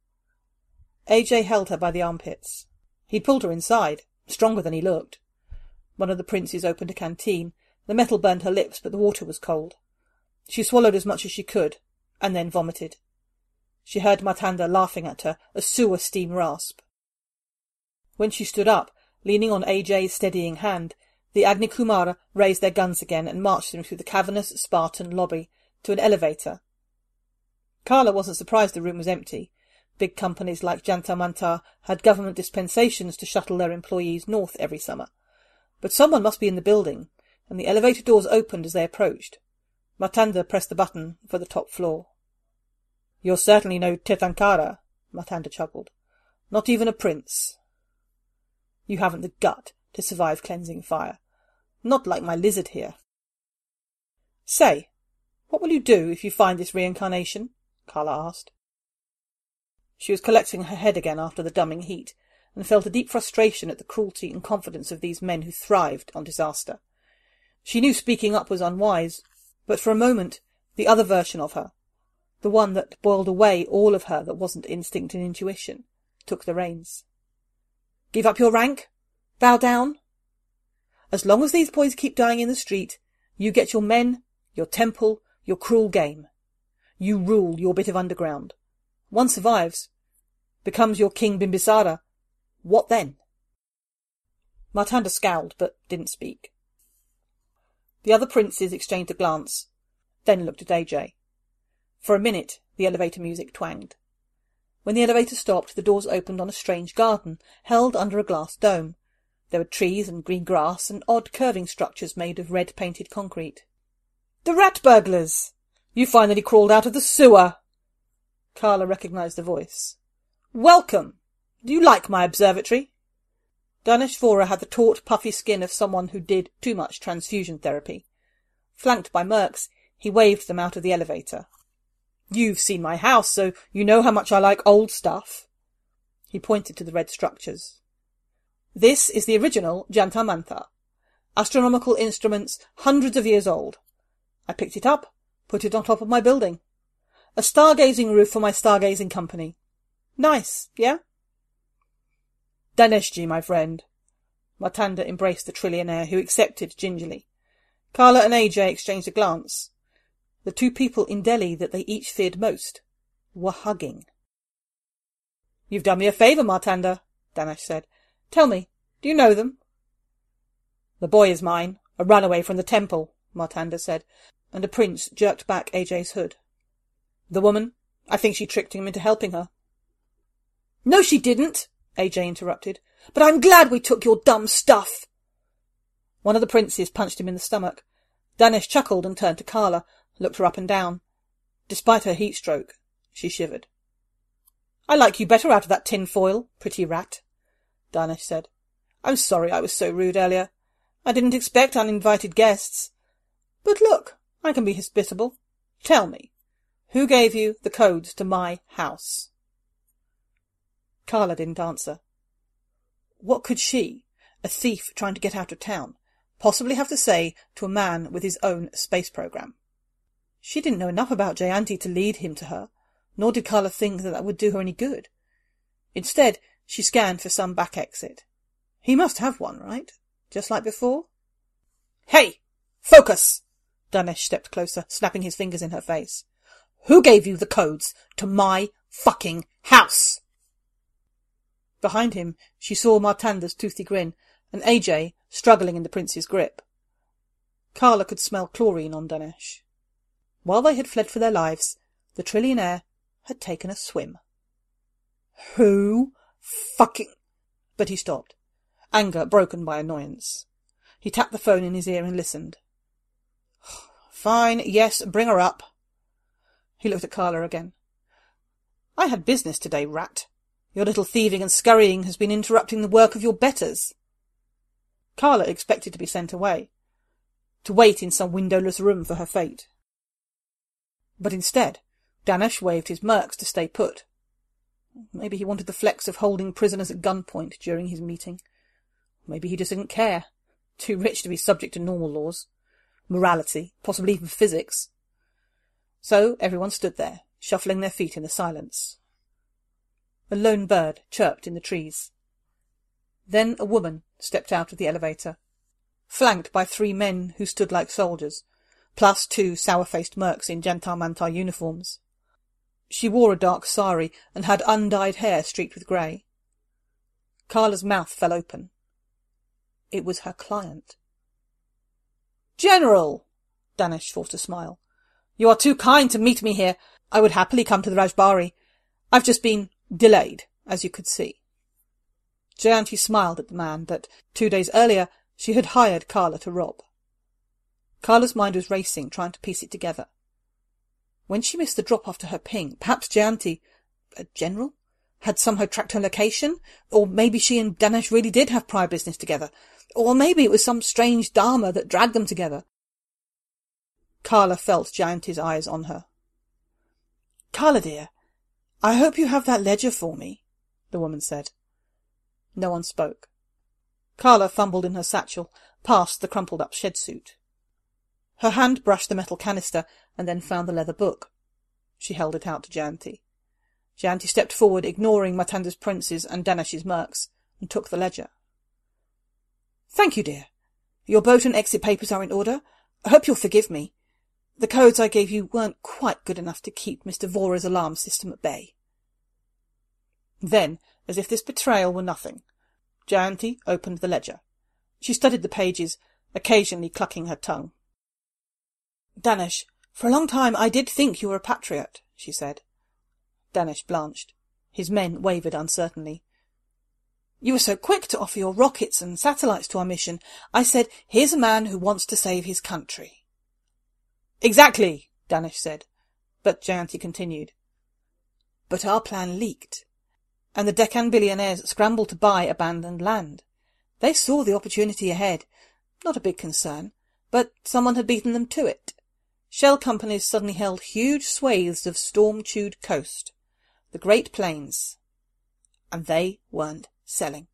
Speaker 10: AJ held her by the armpits. He pulled her inside, stronger than he looked. One of the princes opened a canteen. The metal burned her lips, but the water was cold. She swallowed as much as she could, and then vomited. She heard Martanda laughing at her, a sewer steam rasp. When she stood up, leaning on AJ's steadying hand, the Agni Kumara raised their guns again and marched them through the cavernous Spartan lobby to an elevator. Karla wasn't surprised the room was empty. Big companies like Jantar Mantar had government dispensations to shuttle their employees north every summer. But someone must be in the building, and the elevator doors opened as they approached. Martanda pressed the button for the top floor. "You're certainly no Tirthankara," Martanda chuckled. "Not even a prince. You haven't the gut to survive cleansing fire. Not like my lizard here." "Say, what will you do if you find this reincarnation?" Karla asked. She was collecting her head again after the dumbing heat, and felt a deep frustration at the cruelty and confidence of these men who thrived on disaster. She knew speaking up was unwise, but for a moment the other version of her, the one that boiled away all of her that wasn't instinct and intuition, took the reins. "Give up your rank? Bow down? As long as these boys keep dying in the street, you get your men, your temple, your cruel game. You rule your bit of underground. One survives, becomes your King Bimbisara. What then?" Martanda scowled, but didn't speak. The other princes exchanged a glance, then looked at AJ. For a minute, the elevator music twanged. When the elevator stopped, the doors opened on a strange garden, held under a glass dome. There were trees and green grass and odd curving structures made of red-painted concrete. "The rat burglars! You finally crawled out of the sewer!" Karla recognised the voice. "Welcome! Do you like my observatory?" Danesh Vora had the taut, puffy skin of someone who did too much transfusion therapy. Flanked by mercs, he waved them out of the elevator. "You've seen my house, so you know how much I like old stuff." He pointed to the red structures. "This is the original Jantar Mantar. Astronomical instruments hundreds of years old. I picked it up, put it on top of my building. A stargazing roof for my stargazing company. Nice, yeah?" "Daneshji, my friend." Martanda embraced the trillionaire, who accepted gingerly. Karla and AJ exchanged a glance. The two people in Delhi that they each feared most were hugging. "You've done me a favour, Martanda," Danesh said. "Tell me, do you know them?" "The boy is mine, a runaway from the temple," Martanda said, and a prince jerked back AJ's hood. "The woman? I think she tricked him into helping her." "No, she didn't," AJ interrupted. "But I'm glad we took your dumb stuff." One of the princes punched him in the stomach. Danesh chuckled and turned to Karla, looked her up and down. Despite her heat stroke, she shivered. "I like you better out of that tin foil, pretty rat," Danesh said. "I'm sorry I was so rude earlier. I didn't expect uninvited guests. But look, I can be hospitable. Tell me, who gave you the codes to my house?" Karla didn't answer. What could she, a thief trying to get out of town, possibly have to say to a man with his own space program? She didn't know enough about Jayanti to lead him to her, nor did Karla think that would do her any good. Instead, she scanned for some back exit. He must have one, right? Just like before? "Hey! Focus!" Danesh stepped closer, snapping his fingers in her face. "Who gave you the codes to my fucking house?" Behind him, she saw Martanda's toothy grin, and AJ struggling in the prince's grip. Karla could smell chlorine on Danesh. While they had fled for their lives, the trillionaire had taken a swim. "Who fucking—" But he stopped, anger broken by annoyance. He tapped the phone in his ear and listened. "Fine, yes, bring her up." He looked at Karla again. "I had business today, rat. Your little thieving and scurrying has been interrupting the work of your betters." Karla expected to be sent away, to wait in some windowless room for her fate. But instead, Danesh waved his mercs to stay put. Maybe he wanted the flex of holding prisoners at gunpoint during his meeting. Maybe he just didn't care. Too rich to be subject to normal laws. Morality, possibly even physics. So everyone stood there, shuffling their feet in the silence. A lone bird chirped in the trees. Then a woman stepped out of the elevator, flanked by 3 men who stood like soldiers, plus 2 sour-faced mercs in Jantar Mantar uniforms. She wore a dark sari and had undyed hair streaked with grey. Carla's mouth fell open. It was her client. "General!" Danesh forced a smile. "You are too kind to meet me here. I would happily come to the Rajbari. I've just been delayed, as you could see." Jayanti smiled at the man that, 2 days earlier, she had hired Carla to rob. Carla's mind was racing, trying to piece it together. When she missed the drop after her ping, perhaps Jayanti, a general, had somehow tracked her location, or maybe she and Danesh really did have prior business together, or maybe it was some strange dharma that dragged them together. Carla felt Jayanti's eyes on her. "Carla, dear, I hope you have that ledger for me," the woman said. No one spoke. Carla fumbled in her satchel, past the crumpled-up shed suit. Her hand brushed the metal canister and then found the leather book. She held it out to Jayanti. Jayanti stepped forward, ignoring Martanda's princes and Danesh's mercs, and took the ledger. "Thank you, dear. Your boat and exit papers are in order. I hope you'll forgive me. The codes I gave you weren't quite good enough to keep Mr. Vora's alarm system at bay." Then, as if this betrayal were nothing, Jayanti opened the ledger. She studied the pages, occasionally clucking her tongue. "Danesh, for a long time I did think you were a patriot," she said. Danesh blanched. His men wavered uncertainly. "You were so quick to offer your rockets and satellites to our mission. I said, here's a man who wants to save his country." "Exactly," Danesh said, but Jayanti continued. "But our plan leaked, and the Deccan billionaires scrambled to buy abandoned land. They saw the opportunity ahead. Not a big concern, but someone had beaten them to it. Shell companies suddenly held huge swathes of storm-chewed coast, the Great Plains, and they weren't selling."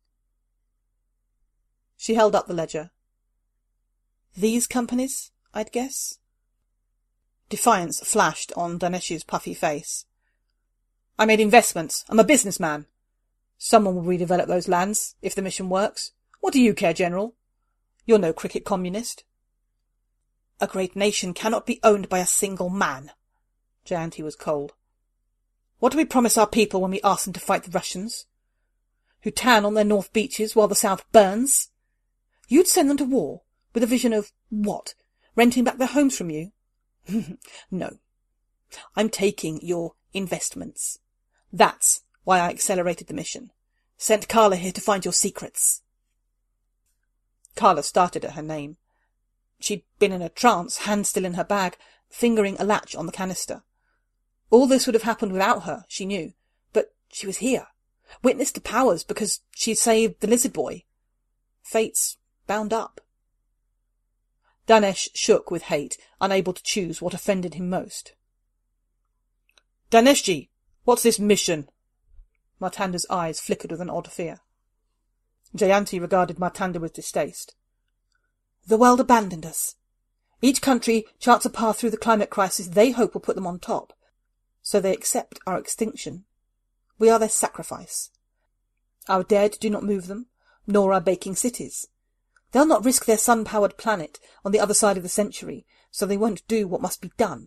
Speaker 10: She held up the ledger. "These companies, I'd guess?" Defiance flashed on Danesh's puffy face. "I made investments. I'm a businessman. Someone will redevelop those lands, if the mission works. What do you care, General? You're no cricket communist." "A great nation cannot be owned by a single man." Jayanti was cold. "What do we promise our people when we ask them to fight the Russians? Who tan on their north beaches while the south burns? You'd send them to war, with a vision of, what, renting back their homes from you? No. I'm taking your investments. That's why I accelerated the mission. Sent Carla here to find your secrets." Carla started at her name. She'd been in a trance, hand still in her bag, fingering a latch on the canister. All this would have happened without her, she knew, but she was here, witness to powers because she'd saved the lizard boy. Fates bound up. Danesh shook with hate, unable to choose what offended him most. "Daneshji, what's this mission?" Martanda's eyes flickered with an odd fear. Jayanti regarded Martanda with distaste. "The world abandoned us. Each country charts a path through the climate crisis they hope will put them on top, so they accept our extinction. We are their sacrifice. Our dead do not move them, nor our baking cities. They'll not risk their sun-powered planet on the other side of the century, so they won't do what must be done."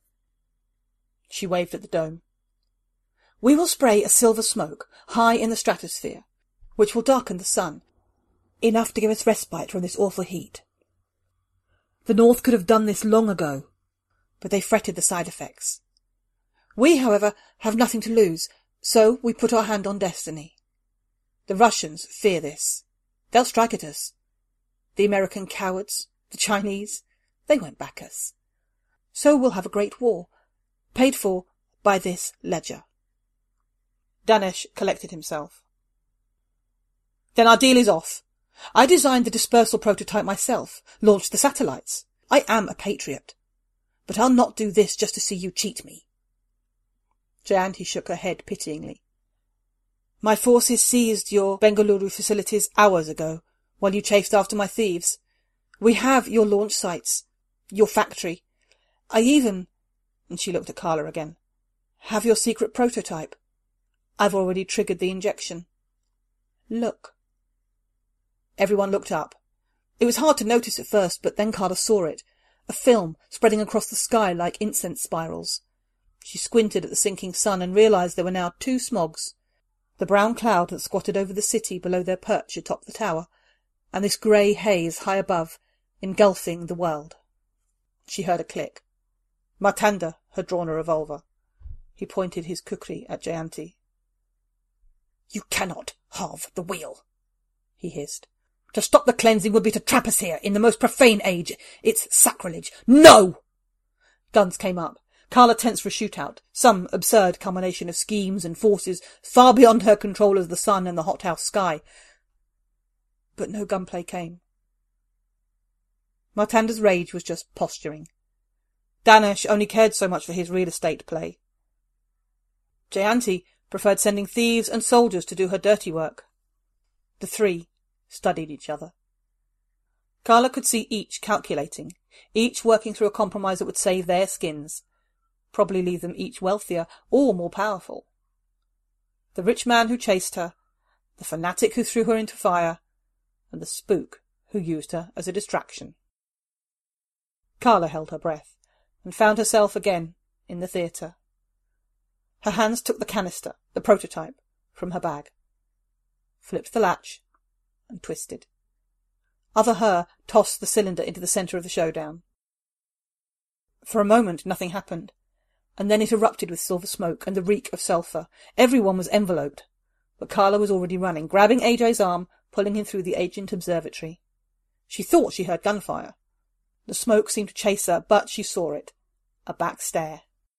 Speaker 10: She waved at the dome. "We will spray a silver smoke high in the stratosphere, which will darken the sun, enough to give us respite from this awful heat. The North could have done this long ago, but they fretted the side effects. We, however, have nothing to lose, so we put our hand on destiny. The Russians fear this. They'll strike at us. The American cowards, the Chinese, they won't back us. So we'll have a great war, paid for by this ledger." Danesh collected himself. "Then our deal is off. I designed the dispersal prototype myself, launched the satellites. I am a patriot. But I'll not do this just to see you cheat me." Jayanti shook her head pityingly. "My forces seized your Bengaluru facilities hours ago, while you chased after my thieves. We have your launch sites, your factory. I even," and she looked at Carla again, "have your secret prototype. I've already triggered the injection. Look." Everyone looked up. It was hard to notice at first, but then Carla saw it, a film spreading across the sky like incense spirals. She squinted at the sinking sun and realised there were now 2 smogs, the brown cloud that squatted over the city below their perch atop the tower, and this grey haze high above, engulfing the world. She heard a click. Martanda had drawn a revolver. He pointed his kukri at Jayanti. "You cannot halve the wheel," he hissed. "To stop the cleansing would be to trap us here in the most profane age. It's sacrilege. No!" Guns came up. Carla tensed for a shootout, some absurd combination of schemes and forces far beyond her control as the sun and the hothouse sky. But no gunplay came. Martanda's rage was just posturing. Danesh only cared so much for his real estate play. Jayanti preferred sending thieves and soldiers to do her dirty work. The 3 studied each other. Carla could see each calculating, each working through a compromise that would save their skins, probably leave them each wealthier or more powerful. The rich man who chased her, the fanatic who threw her into fire, and the spook who used her as a distraction. Carla held her breath, and found herself again in the theatre. Her hands took the canister, the prototype, from her bag, flipped the latch, and twisted. Other her tossed the cylinder into the centre of the showdown. For a moment nothing happened, and then it erupted with silver smoke and the reek of sulphur. Everyone was enveloped, but Carla was already running, grabbing AJ's arm, pulling him through the ancient observatory. She thought she heard gunfire. The smoke seemed to chase her, but she saw it. A back stare.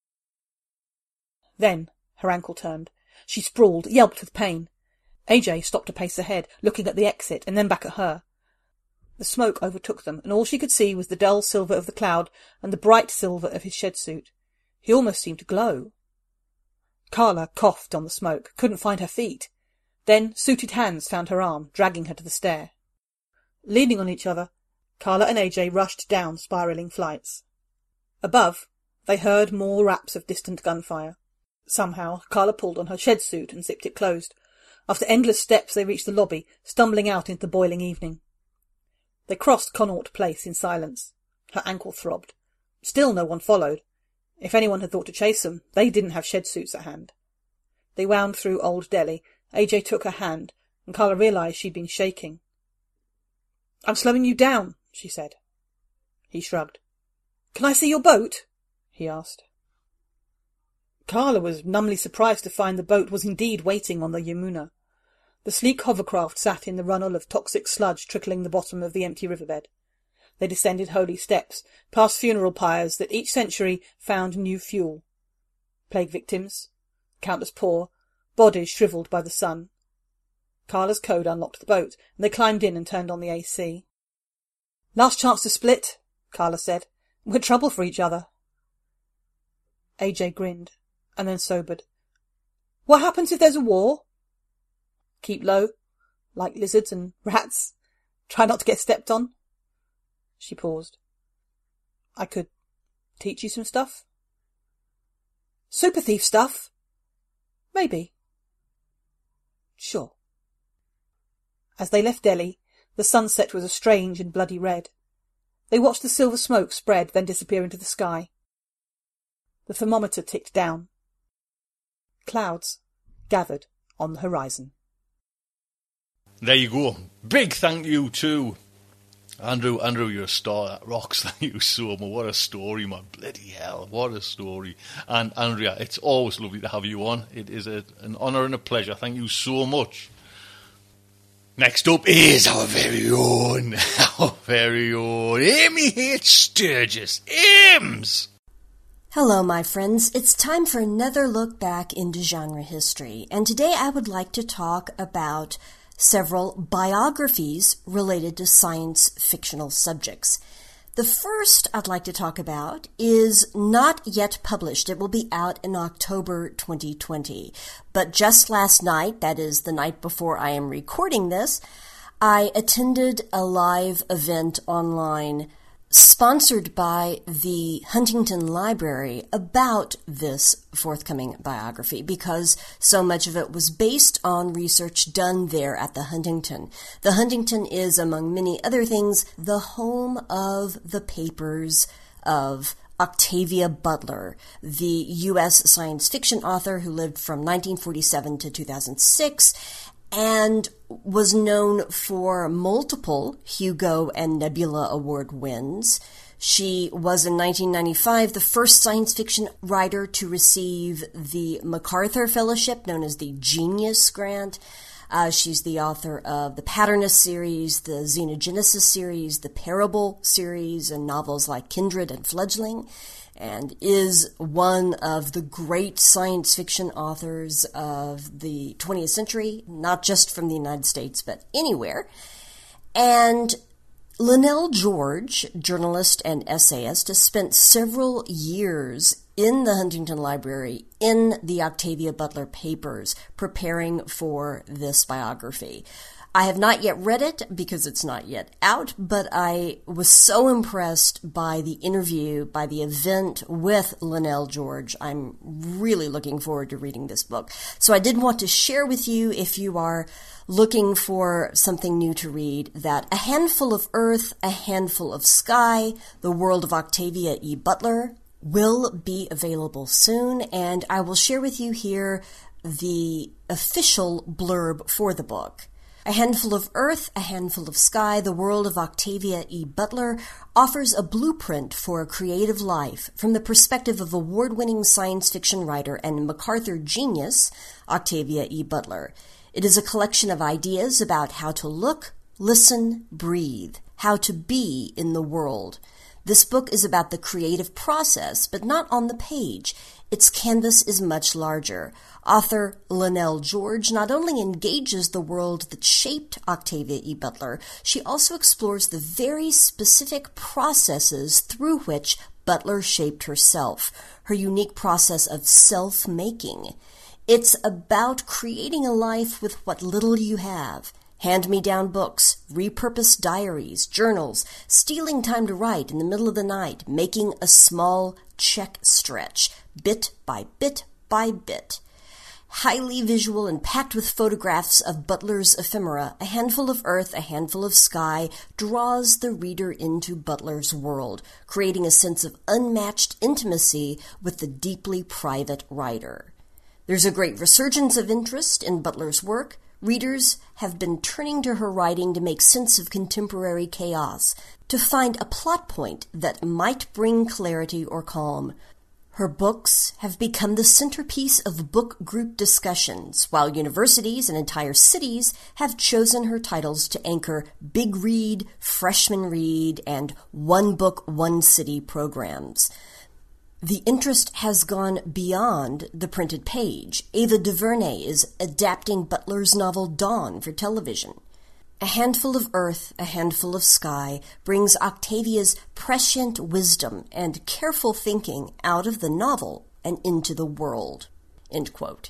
Speaker 10: Then her ankle turned. She sprawled, yelped with pain. AJ stopped a pace ahead, looking at the exit, and then back at her. The smoke overtook them, and all she could see was the dull silver of the cloud and the bright silver of his shed suit. He almost seemed to glow. Carla coughed on the smoke, couldn't find her feet. Then suited hands found her arm, dragging her to the stair. Leaning on each other, Carla and AJ rushed down spiralling flights. Above, they heard more raps of distant gunfire. Somehow, Carla pulled on her shed suit and zipped it closed. After endless steps, they reached the lobby, stumbling out into the boiling evening. They crossed Connaught Place in silence. Her ankle throbbed. Still no one followed. If anyone had thought to chase them, they didn't have shed suits at hand. They wound through Old Delhi. AJ took her hand, and Carla realised she'd been shaking. "I'm slowing you down," she said. He shrugged. "Can I see your boat?" he asked. Carla was numbly surprised to find the boat was indeed waiting on the Yamuna. The sleek hovercraft sat in the runnel of toxic sludge trickling the bottom of the empty riverbed. They descended holy steps, past funeral pyres that each century found new fuel. Plague victims, countless poor, bodies shrivelled by the sun. Carla's code unlocked the boat, and they climbed in and turned on the AC. "Last chance to split," Carla said. "We're trouble for each other." AJ grinned, and then sobered. "What happens if there's a war?" "Keep low, like lizards and rats. Try not to get stepped on." She paused. "I could teach you some stuff." "Super thief stuff?" "Maybe." "Sure." As they left Delhi, the sunset was a strange and bloody red. They watched the silver smoke spread, then disappear into the sky. The thermometer ticked down. Clouds gathered on the horizon.
Speaker 7: There you go. Big thank you to Andrew, you're a star. That rocks. Thank you so much. What a story, man. Bloody hell. What a story. And Andrea, it's always lovely to have you on. It is an honour and a pleasure. Thank you so much. Next up is our very own Amy H. Sturgis. Ames!
Speaker 9: Hello, my friends. It's time for another look back into genre history. And today I would like to talk about several biographies related to science fictional subjects. The first I'd like to talk about is not yet published. It will be out in October 2020. But just last night, that is the night before I am recording this, I attended a live event online sponsored by the Huntington Library about this forthcoming biography, because so much of it was based on research done there at the Huntington. The Huntington is, among many other things, the home of the papers of Octavia Butler, the U.S. science fiction author who lived from 1947 to 2006 and was known for multiple Hugo and Nebula Award wins. She was in 1995 the first science fiction writer to receive the MacArthur Fellowship, known as the Genius Grant. She's the author of the Paternus series, the Xenogenesis series, the Parable series, and novels like Kindred and Fledgling, and is one of the great science fiction authors of the 20th century, not just from the United States, but anywhere. And Lynell George, journalist and essayist, has spent several years in the Huntington Library in the Octavia Butler papers preparing for this biography. I have not yet read it because it's not yet out, but I was so impressed by the interview, by the event with Lynell George. I'm really looking forward to reading this book. So I did want to share with you, if you are looking for something new to read, that A Handful of Earth, A Handful of Sky, The World of Octavia E. Butler, will be available soon, and I will share with you here the official blurb for the book. A Handful of Earth, A Handful of Sky, The World of Octavia E. Butler offers a blueprint for a creative life from the perspective of award-winning science fiction writer and MacArthur genius, Octavia E. Butler. It is a collection of ideas about how to look, listen, breathe, how to be in the world. This book is about the creative process, but not on the page. Its canvas is much larger. Author Lynell George not only engages the world that shaped Octavia E. Butler, she also explores the very specific processes through which Butler shaped herself, her unique process of self-making. It's about creating a life with what little you have. Hand-me-down books, repurposed diaries, journals, stealing time to write in the middle of the night, making a small check stretch, bit by bit by bit. Highly visual and packed with photographs of Butler's ephemera, A Handful of Earth, A Handful of Sky draws the reader into Butler's world, creating a sense of unmatched intimacy with the deeply private writer. There's a great resurgence of interest in Butler's work. Readers have been turning to her writing to make sense of contemporary chaos, to find a plot point that might bring clarity or calm. Her books have become the centerpiece of book group discussions, while universities and entire cities have chosen her titles to anchor Big Read, Freshman Read, and One Book, One City programs. The interest has gone beyond the printed page. Ava DuVernay is adapting Butler's novel Dawn for television. A Handful of Earth, A Handful of Sky brings Octavia's prescient wisdom and careful thinking out of the novel and into the world." End quote.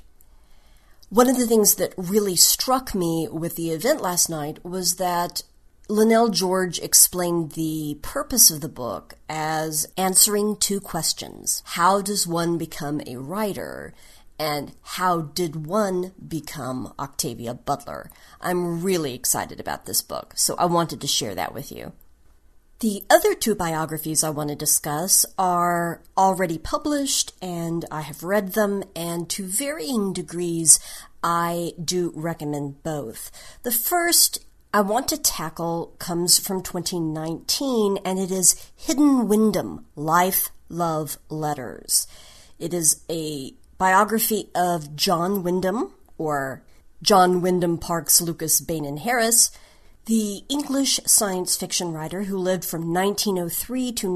Speaker 9: One of the things that really struck me with the event last night was that Lynell George explained the purpose of the book as answering two questions. How does one become a writer? And how did one become Octavia Butler? I'm really excited about this book, so I wanted to share that with you. The other two biographies I want to discuss are already published, and I have read them, and to varying degrees, I do recommend both. The first I want to tackle comes from 2019, and it is Hidden Wyndham, Life, Love, Letters. It is a biography of John Wyndham, or John Wyndham Parks Lucas Bainin Harris, the English science fiction writer who lived from 1903 to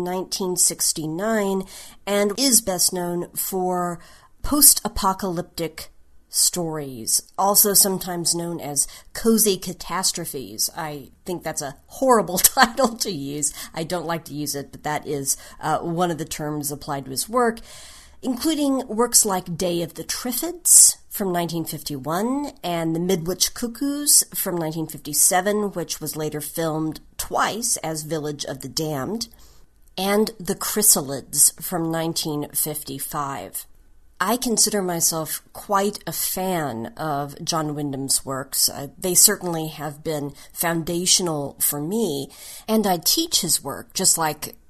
Speaker 9: 1969 and is best known for post-apocalyptic stories, also sometimes known as cozy catastrophes. I think that's a horrible title to use. I don't like to use it, but that is one of the terms applied to his work, including works like Day of the Triffids from 1951 and The Midwich Cuckoos from 1957, which was later filmed twice as Village of the Damned, and The Chrysalids from 1955. I consider myself quite a fan of John Wyndham's works. They certainly have been foundational for me, and I teach his work, just like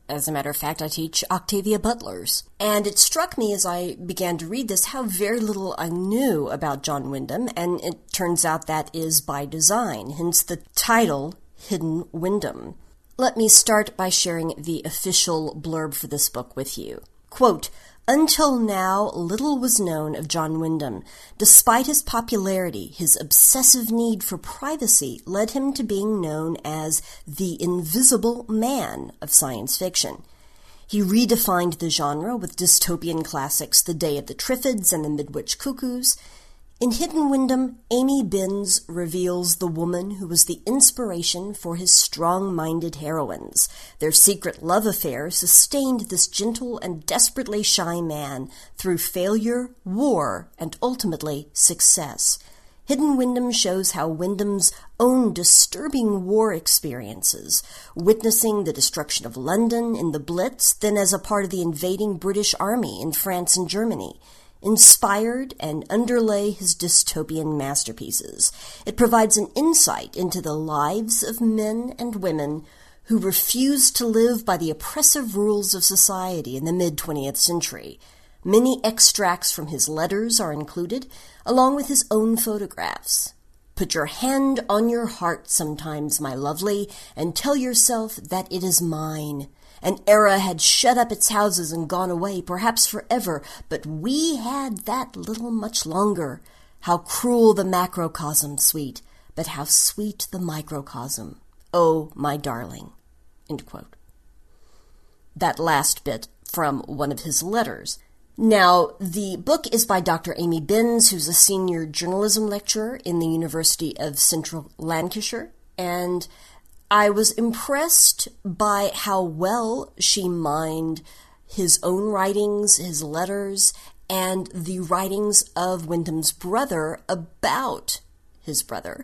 Speaker 9: As a matter of fact, I teach Octavia Butler's. And it struck me as I began to read this how very little I knew about John Wyndham, and it turns out that is by design, hence the title, Hidden Wyndham. Let me start by sharing the official blurb for this book with you. Quote, "Until now, little was known of John Wyndham. Despite his popularity, his obsessive need for privacy led him to being known as the Invisible Man of science fiction. He redefined the genre with dystopian classics The Day of the Triffids and The Midwich Cuckoos. In Hidden Wyndham, Amy Binns reveals the woman who was the inspiration for his strong-minded heroines. Their secret love affair sustained this gentle and desperately shy man through failure, war, and ultimately success. Hidden Wyndham shows how Wyndham's own disturbing war experiences, witnessing the destruction of London in the Blitz, then as a part of the invading British Army in France and Germany, inspired and underlay his dystopian masterpieces. It provides an insight into the lives of men and women who refused to live by the oppressive rules of society in the mid-20th century. Many extracts from his letters are included, along with his own photographs. Put your hand on your heart sometimes, my lovely, and tell yourself that it is mine. An era had shut up its houses and gone away, perhaps forever, but we had that little much longer. How cruel the macrocosm, sweet, but how sweet the microcosm. Oh, my darling." End quote. That last bit from one of his letters. Now, the book is by Dr. Amy Binns, who's a senior journalism lecturer in the University of Central Lancashire, and I was impressed by how well she mined his own writings, his letters, and the writings of Wyndham's brother about his brother,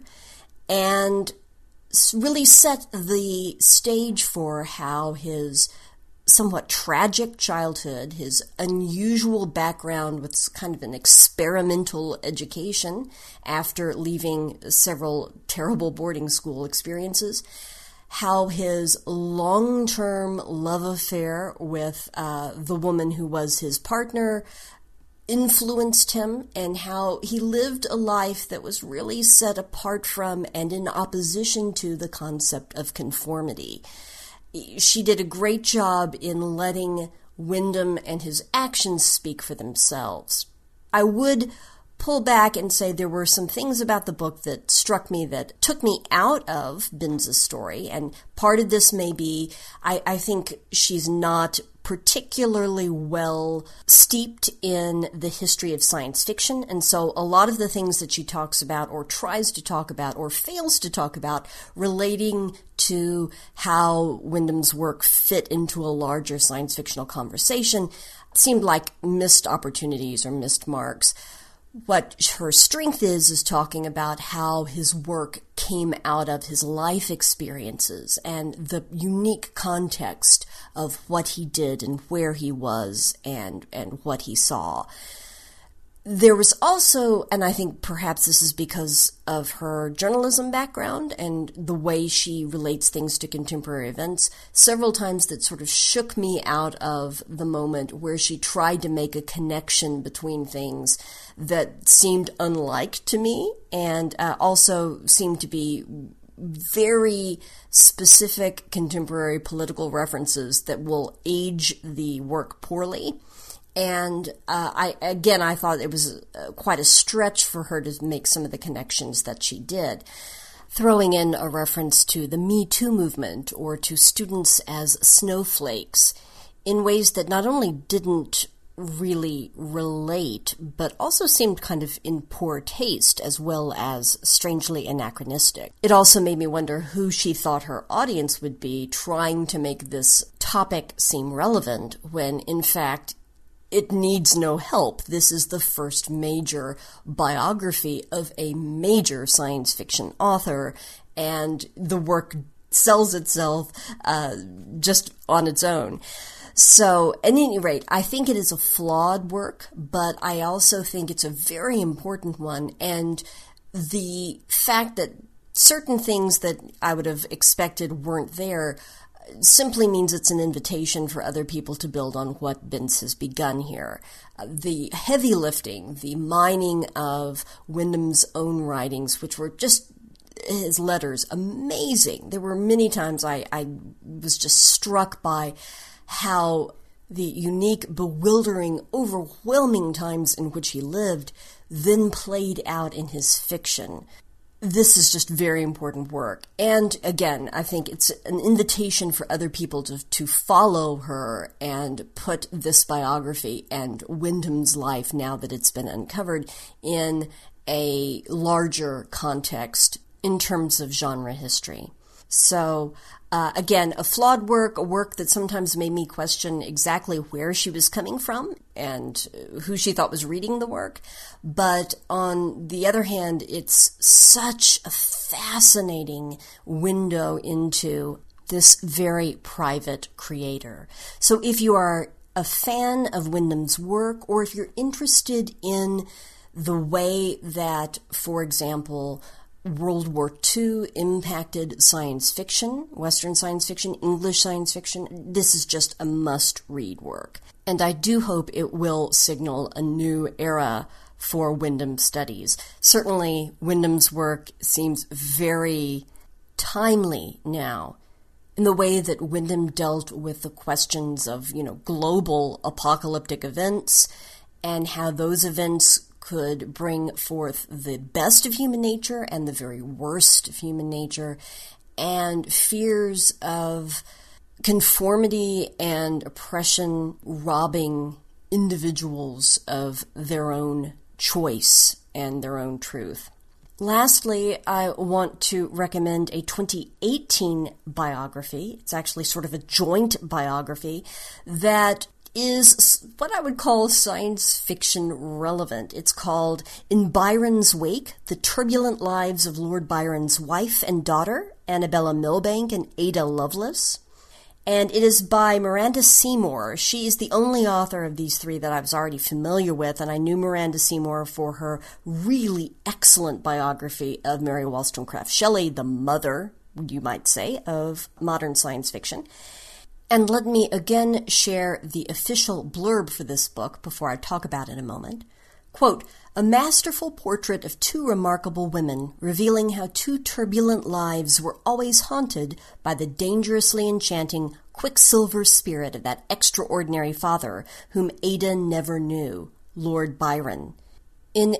Speaker 9: and really set the stage for how his somewhat tragic childhood, his unusual background with kind of an experimental education after leaving several terrible boarding school experiences, how his long-term love affair with the woman who was his partner influenced him, and how he lived a life that was really set apart from and in opposition to the concept of conformity. She did a great job in letting Wyndham and his actions speak for themselves. I would pull back and say there were some things about the book that struck me that took me out of Binns' story, and part of this may be I think she's not particularly well steeped in the history of science fiction, and so a lot of the things that she talks about or tries to talk about or fails to talk about relating to how Wyndham's work fit into a larger science fictional conversation seemed like missed opportunities or missed marks. What her strength is talking about how his work came out of his life experiences and the unique context of what he did and where he was and what he saw. There was also, and I think perhaps this is because of her journalism background and the way she relates things to contemporary events, several times that sort of shook me out of the moment where she tried to make a connection between things that seemed unlike to me and also seemed to be very specific contemporary political references that will age the work poorly. And I thought it was quite a stretch for her to make some of the connections that she did, throwing in a reference to the Me Too movement or to students as snowflakes in ways that not only didn't really relate, but also seemed kind of in poor taste as well as strangely anachronistic. It also made me wonder who she thought her audience would be trying to make this topic seem relevant when, in fact, it needs no help. This is the first major biography of a major science fiction author, and the work sells itself just on its own. So, at any rate, I think it is a flawed work, but I also think it's a very important one, and the fact that certain things that I would have expected weren't there simply means it's an invitation for other people to build on what Vince has begun here. The heavy lifting, the mining of Wyndham's own writings, which were just his letters, amazing. There were many times I was just struck by how the unique, bewildering, overwhelming times in which he lived then played out in his fiction. This is just very important work. And again, I think it's an invitation for other people to follow her and put this biography and Wyndham's life, now that it's been uncovered, in a larger context in terms of genre history. So, again, a flawed work, a work that sometimes made me question exactly where she was coming from and who she thought was reading the work. But on the other hand, it's such a fascinating window into this very private creator. So if you are a fan of Wyndham's work, or if you're interested in the way that, for example, World War II impacted science fiction, Western science fiction, English science fiction, this is just a must-read work. And I do hope it will signal a new era for Wyndham studies. Certainly, Wyndham's work seems very timely now in the way that Wyndham dealt with the questions of, global apocalyptic events and how those events could bring forth the best of human nature and the very worst of human nature, and fears of conformity and oppression robbing individuals of their own choice and their own truth. Lastly, I want to recommend a 2018 biography. It's actually sort of a joint biography that is what I would call science fiction relevant. It's called In Byron's Wake, The Turbulent Lives of Lord Byron's Wife and Daughter, Annabella Milbank and Ada Lovelace. And it is by Miranda Seymour. She is the only author of these three that I was already familiar with, and I knew Miranda Seymour for her really excellent biography of Mary Wollstonecraft Shelley, the mother, you might say, of modern science fiction. And let me again share the official blurb for this book before I talk about it in a moment. Quote, a masterful portrait of two remarkable women, revealing how two turbulent lives were always haunted by the dangerously enchanting quicksilver spirit of that extraordinary father whom Ada never knew, Lord Byron. In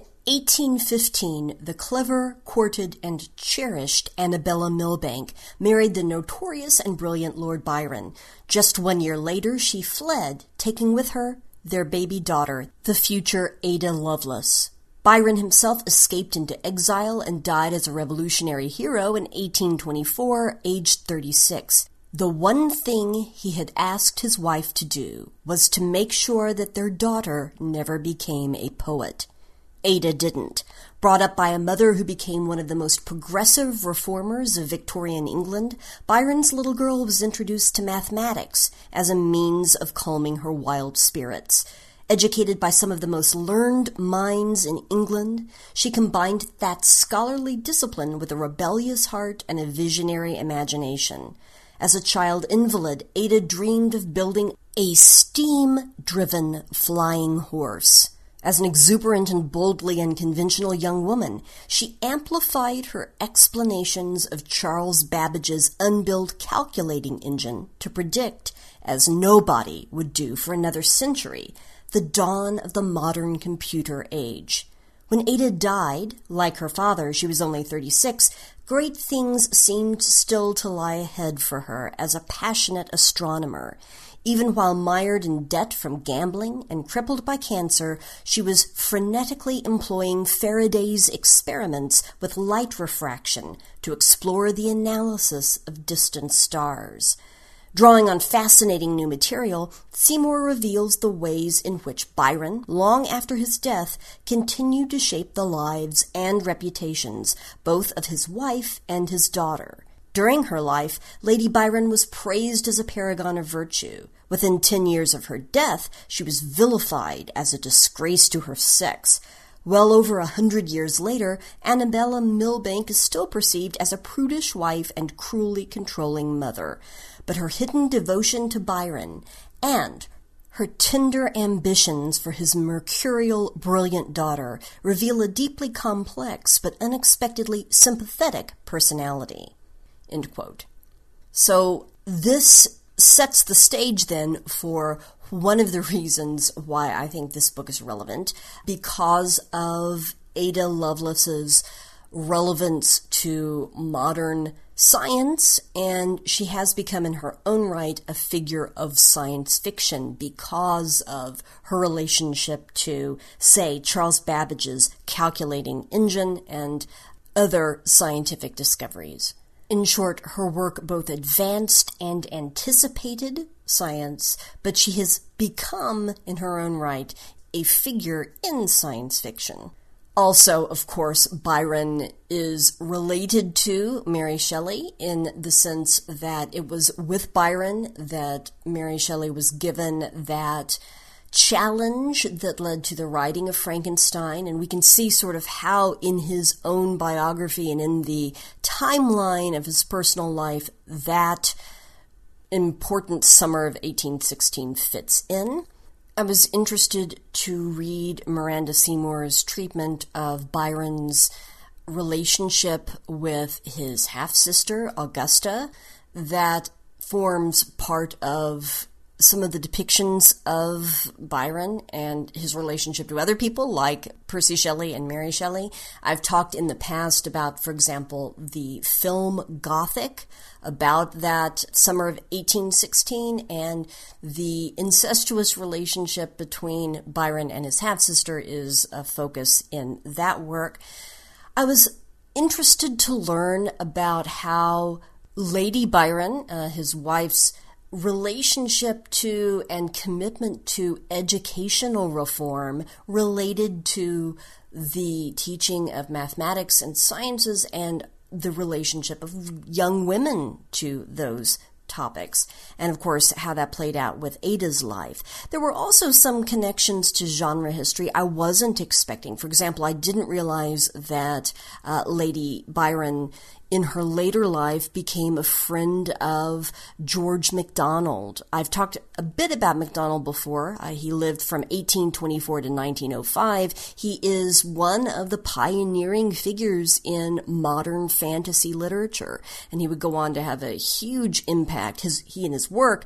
Speaker 9: 1815, the clever, courted, and cherished Annabella Milbank married the notorious and brilliant Lord Byron. Just 1 year later, she fled, taking with her their baby daughter, the future Ada Lovelace. Byron himself escaped into exile and died as a revolutionary hero in 1824, aged 36. The one thing he had asked his wife to do was to make sure that their daughter never became a poet. Ada didn't. Brought up by a mother who became one of the most progressive reformers of Victorian England, Byron's little girl was introduced to mathematics as a means of calming her wild spirits. Educated by some of the most learned minds in England, she combined that scholarly discipline with a rebellious heart and a visionary imagination. As a child invalid, Ada dreamed of building a steam-driven flying horse. As an exuberant and boldly unconventional young woman, she amplified her explanations of Charles Babbage's unbuilt calculating engine to predict, as nobody would do for another century, the dawn of the modern computer age. When Ada died, like her father, she was only 36, great things seemed still to lie ahead for her as a passionate astronomer. Even while mired in debt from gambling and crippled by cancer, she was frenetically employing Faraday's experiments with light refraction to explore the analysis of distant stars. Drawing on fascinating new material, Seymour reveals the ways in which Byron, long after his death, continued to shape the lives and reputations both of his wife and his daughter. During her life, Lady Byron was praised as a paragon of virtue. Within 10 years of her death, she was vilified as a disgrace to her sex. Well over 100 years later, Annabella Milbank is still perceived as a prudish wife and cruelly controlling mother. But her hidden devotion to Byron and her tender ambitions for his mercurial, brilliant daughter reveal a deeply complex but unexpectedly sympathetic personality." End quote. So this sets the stage then for one of the reasons why I think this book is relevant, because of Ada Lovelace's relevance to modern science, and she has become in her own right a figure of science fiction because of her relationship to, say, Charles Babbage's calculating engine and other scientific discoveries. In short, her work both advanced and anticipated science, but she has become, in her own right, a figure in science fiction. Also, of course, Byron is related to Mary Shelley in the sense that it was with Byron that Mary Shelley was given that challenge that led to the writing of Frankenstein, and we can see sort of how in his own biography and in the timeline of his personal life that important summer of 1816 fits in. I was interested to read Miranda Seymour's treatment of Byron's relationship with his half-sister, Augusta, that forms part of some of the depictions of Byron and his relationship to other people like Percy Shelley and Mary Shelley. I've talked in the past about, for example, the film Gothic, about that summer of 1816, and the incestuous relationship between Byron and his half-sister is a focus in that work. I was interested to learn about how Lady Byron, his wife's relationship to and commitment to educational reform related to the teaching of mathematics and sciences and the relationship of young women to those topics, and of course how that played out with Ada's life. There were also some connections to genre history I wasn't expecting. For example, I didn't realize that Lady Byron in her later life became a friend of George MacDonald. I've talked a bit about MacDonald before. He lived from 1824 to 1905. He is one of the pioneering figures in modern fantasy literature, and he would go on to have a huge impact, he and his work,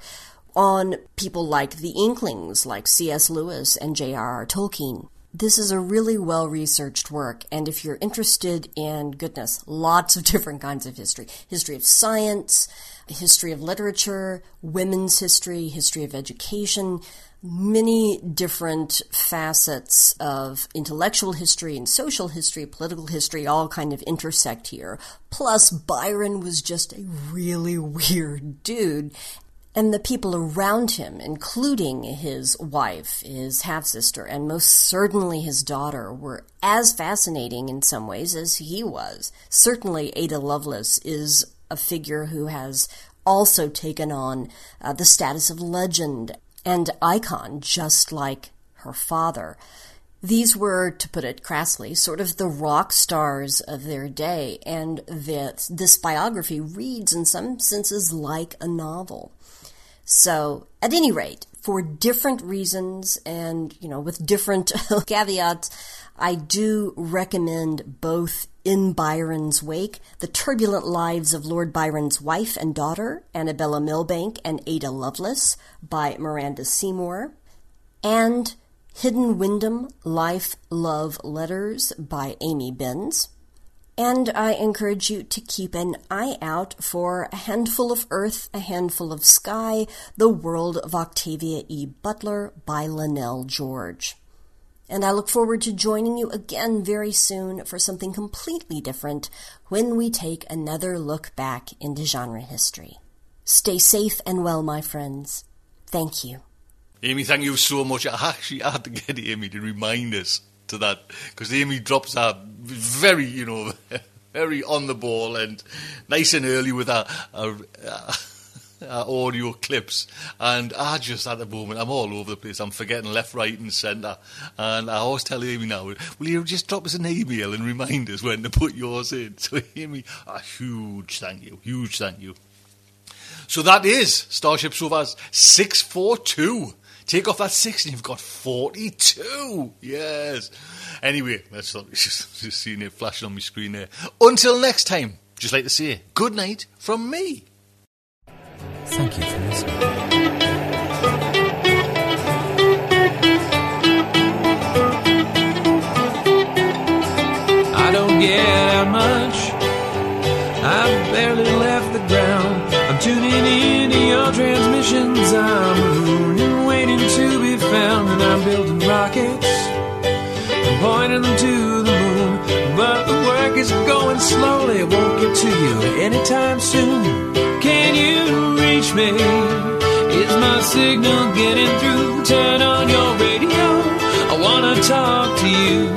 Speaker 9: on people like the Inklings, like C.S. Lewis and J.R.R. Tolkien. This is a really well-researched work, and if you're interested in, goodness, lots of different kinds of history of science, history of literature, women's history, history of education, many different facets of intellectual history and social history, political history, all kind of intersect here. Plus, Byron was just a really weird dude. And the people around him, including his wife, his half-sister, and most certainly his daughter, were as fascinating in some ways as he was. Certainly Ada Lovelace is a figure who has also taken on the status of legend and icon, just like her father. These were, to put it crassly, sort of the rock stars of their day, and this biography reads in some senses like a novel. So, at any rate, for different reasons and, with different caveats, I do recommend both In Byron's Wake, The Turbulent Lives of Lord Byron's Wife and Daughter, Annabella Milbank and Ada Lovelace by Miranda Seymour, and Hidden Wyndham, Life, Love, Letters by Amy Benz. And I encourage you to keep an eye out for A Handful of Earth, A Handful of Sky, The World of Octavia E. Butler by Linnell George. And I look forward to joining you again very soon for something completely different when we take another look back into genre history. Stay safe and well, my friends. Thank you.
Speaker 7: Amy, thank you so much. I actually had to get Amy to remind us to that, because Amy drops that very, very on the ball and nice and early with audio clips, and I just at the moment I'm all over the place. I'm forgetting left, right, and centre, and I always tell Amy now, will you just drop us an email and remind us when to put yours in? So Amy, a huge thank you. So that is Starship Sofa's 642. Take off that 6 and you've got 42. Yes. Anyway, that's just seeing it flashing on my screen there. Until next time, just like to say good night from me.
Speaker 6: Thank you for listening.
Speaker 5: I don't get out much. I've barely left the ground. I'm tuning into your transmissions. I'm a moon waiting to be found, and I'm building rockets and pointing them to the moon. But the work is going slowly. It won't get to you anytime soon. Can you reach me? Is my signal getting through? Turn on your radio. I wanna talk to you.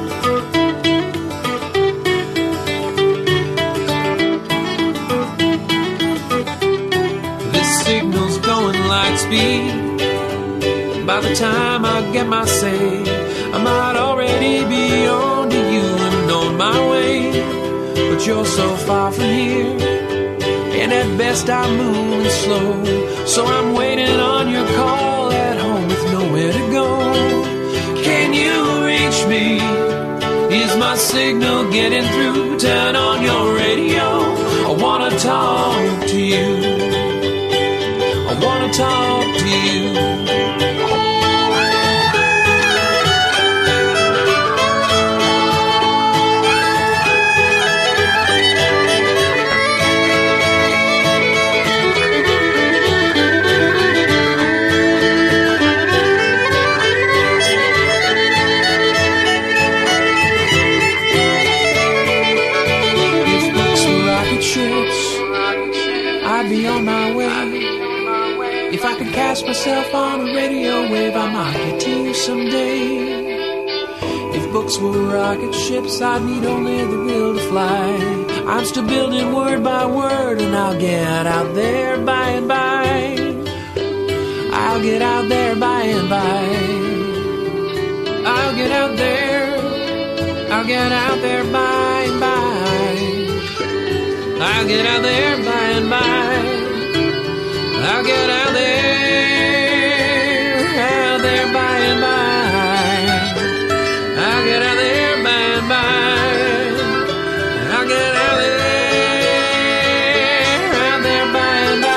Speaker 5: Signals going light speed. By the time I get my say, I might already be on to you and on my way. But you're so far from here, and at best I'm moving slow. So I'm waiting on your call at home with nowhere to go. Can you reach me? Is my signal getting through? Turn on your radio. I wanna talk to you. I wanna talk to you. If books were rocket ships, I'd be on my way. If I could cast myself on a radio wave, I might get to you someday. If books were rocket ships, I'd need only the will to fly. I'm still building word by word, and I'll get out there by and by. I'll get out there by and by. I'll get out there. I'll get out there by and by. I'll get out there by and by. I'll get out there by and by. I'll get out there by and by. I'll get out there by and by.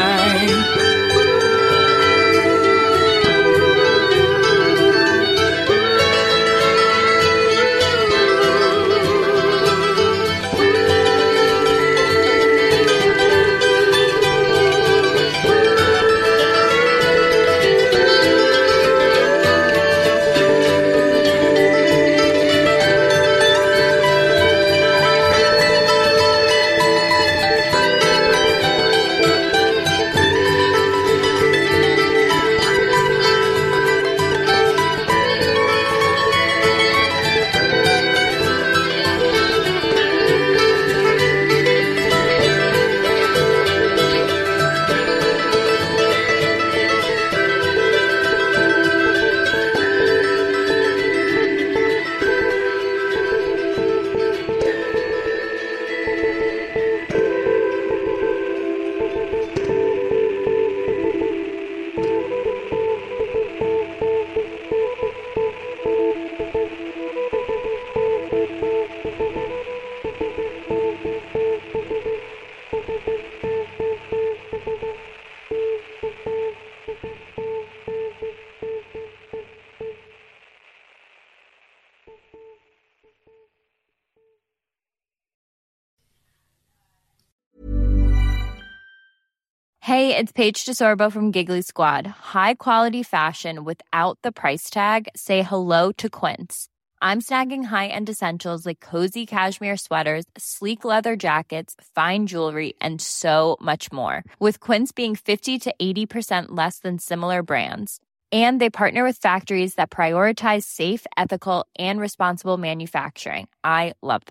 Speaker 3: Hey, it's Paige DeSorbo from Giggly Squad. High quality fashion without the price tag. Say hello to Quince. I'm snagging high-end essentials like cozy cashmere sweaters, sleek leather jackets, fine jewelry, and so much more. With Quince being 50 to 80% less than similar brands. And they partner with factories that prioritize safe, ethical, and responsible manufacturing. I love that.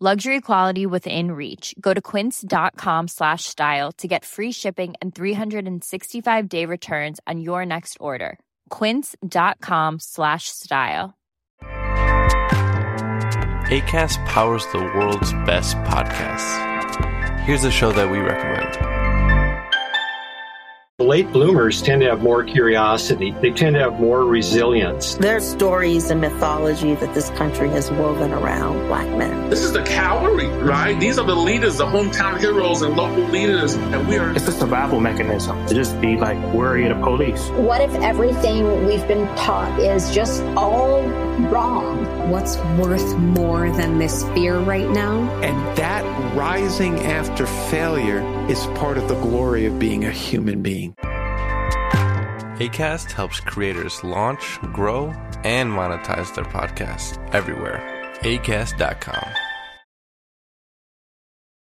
Speaker 3: Luxury quality within reach. Go to quince.com/style to get free shipping and 365-day returns on your next order. Quince.com/style.
Speaker 11: Acast powers the world's best podcasts. Here's a show that we recommend.
Speaker 12: Late bloomers tend to have more curiosity. They tend to have more resilience.
Speaker 13: There's stories and mythology that this country has woven around Black men.
Speaker 14: This is the cavalry, right? These are the leaders, the hometown heroes and local leaders. And we are...
Speaker 15: It's a survival mechanism to just be like worry of the police.
Speaker 16: What if everything we've been taught is just all wrong?
Speaker 17: What's worth more than this fear right now?
Speaker 18: And that rising after failure is part of the glory of being a human being.
Speaker 11: Acast helps creators launch, grow, and monetize their podcasts everywhere. Acast.com.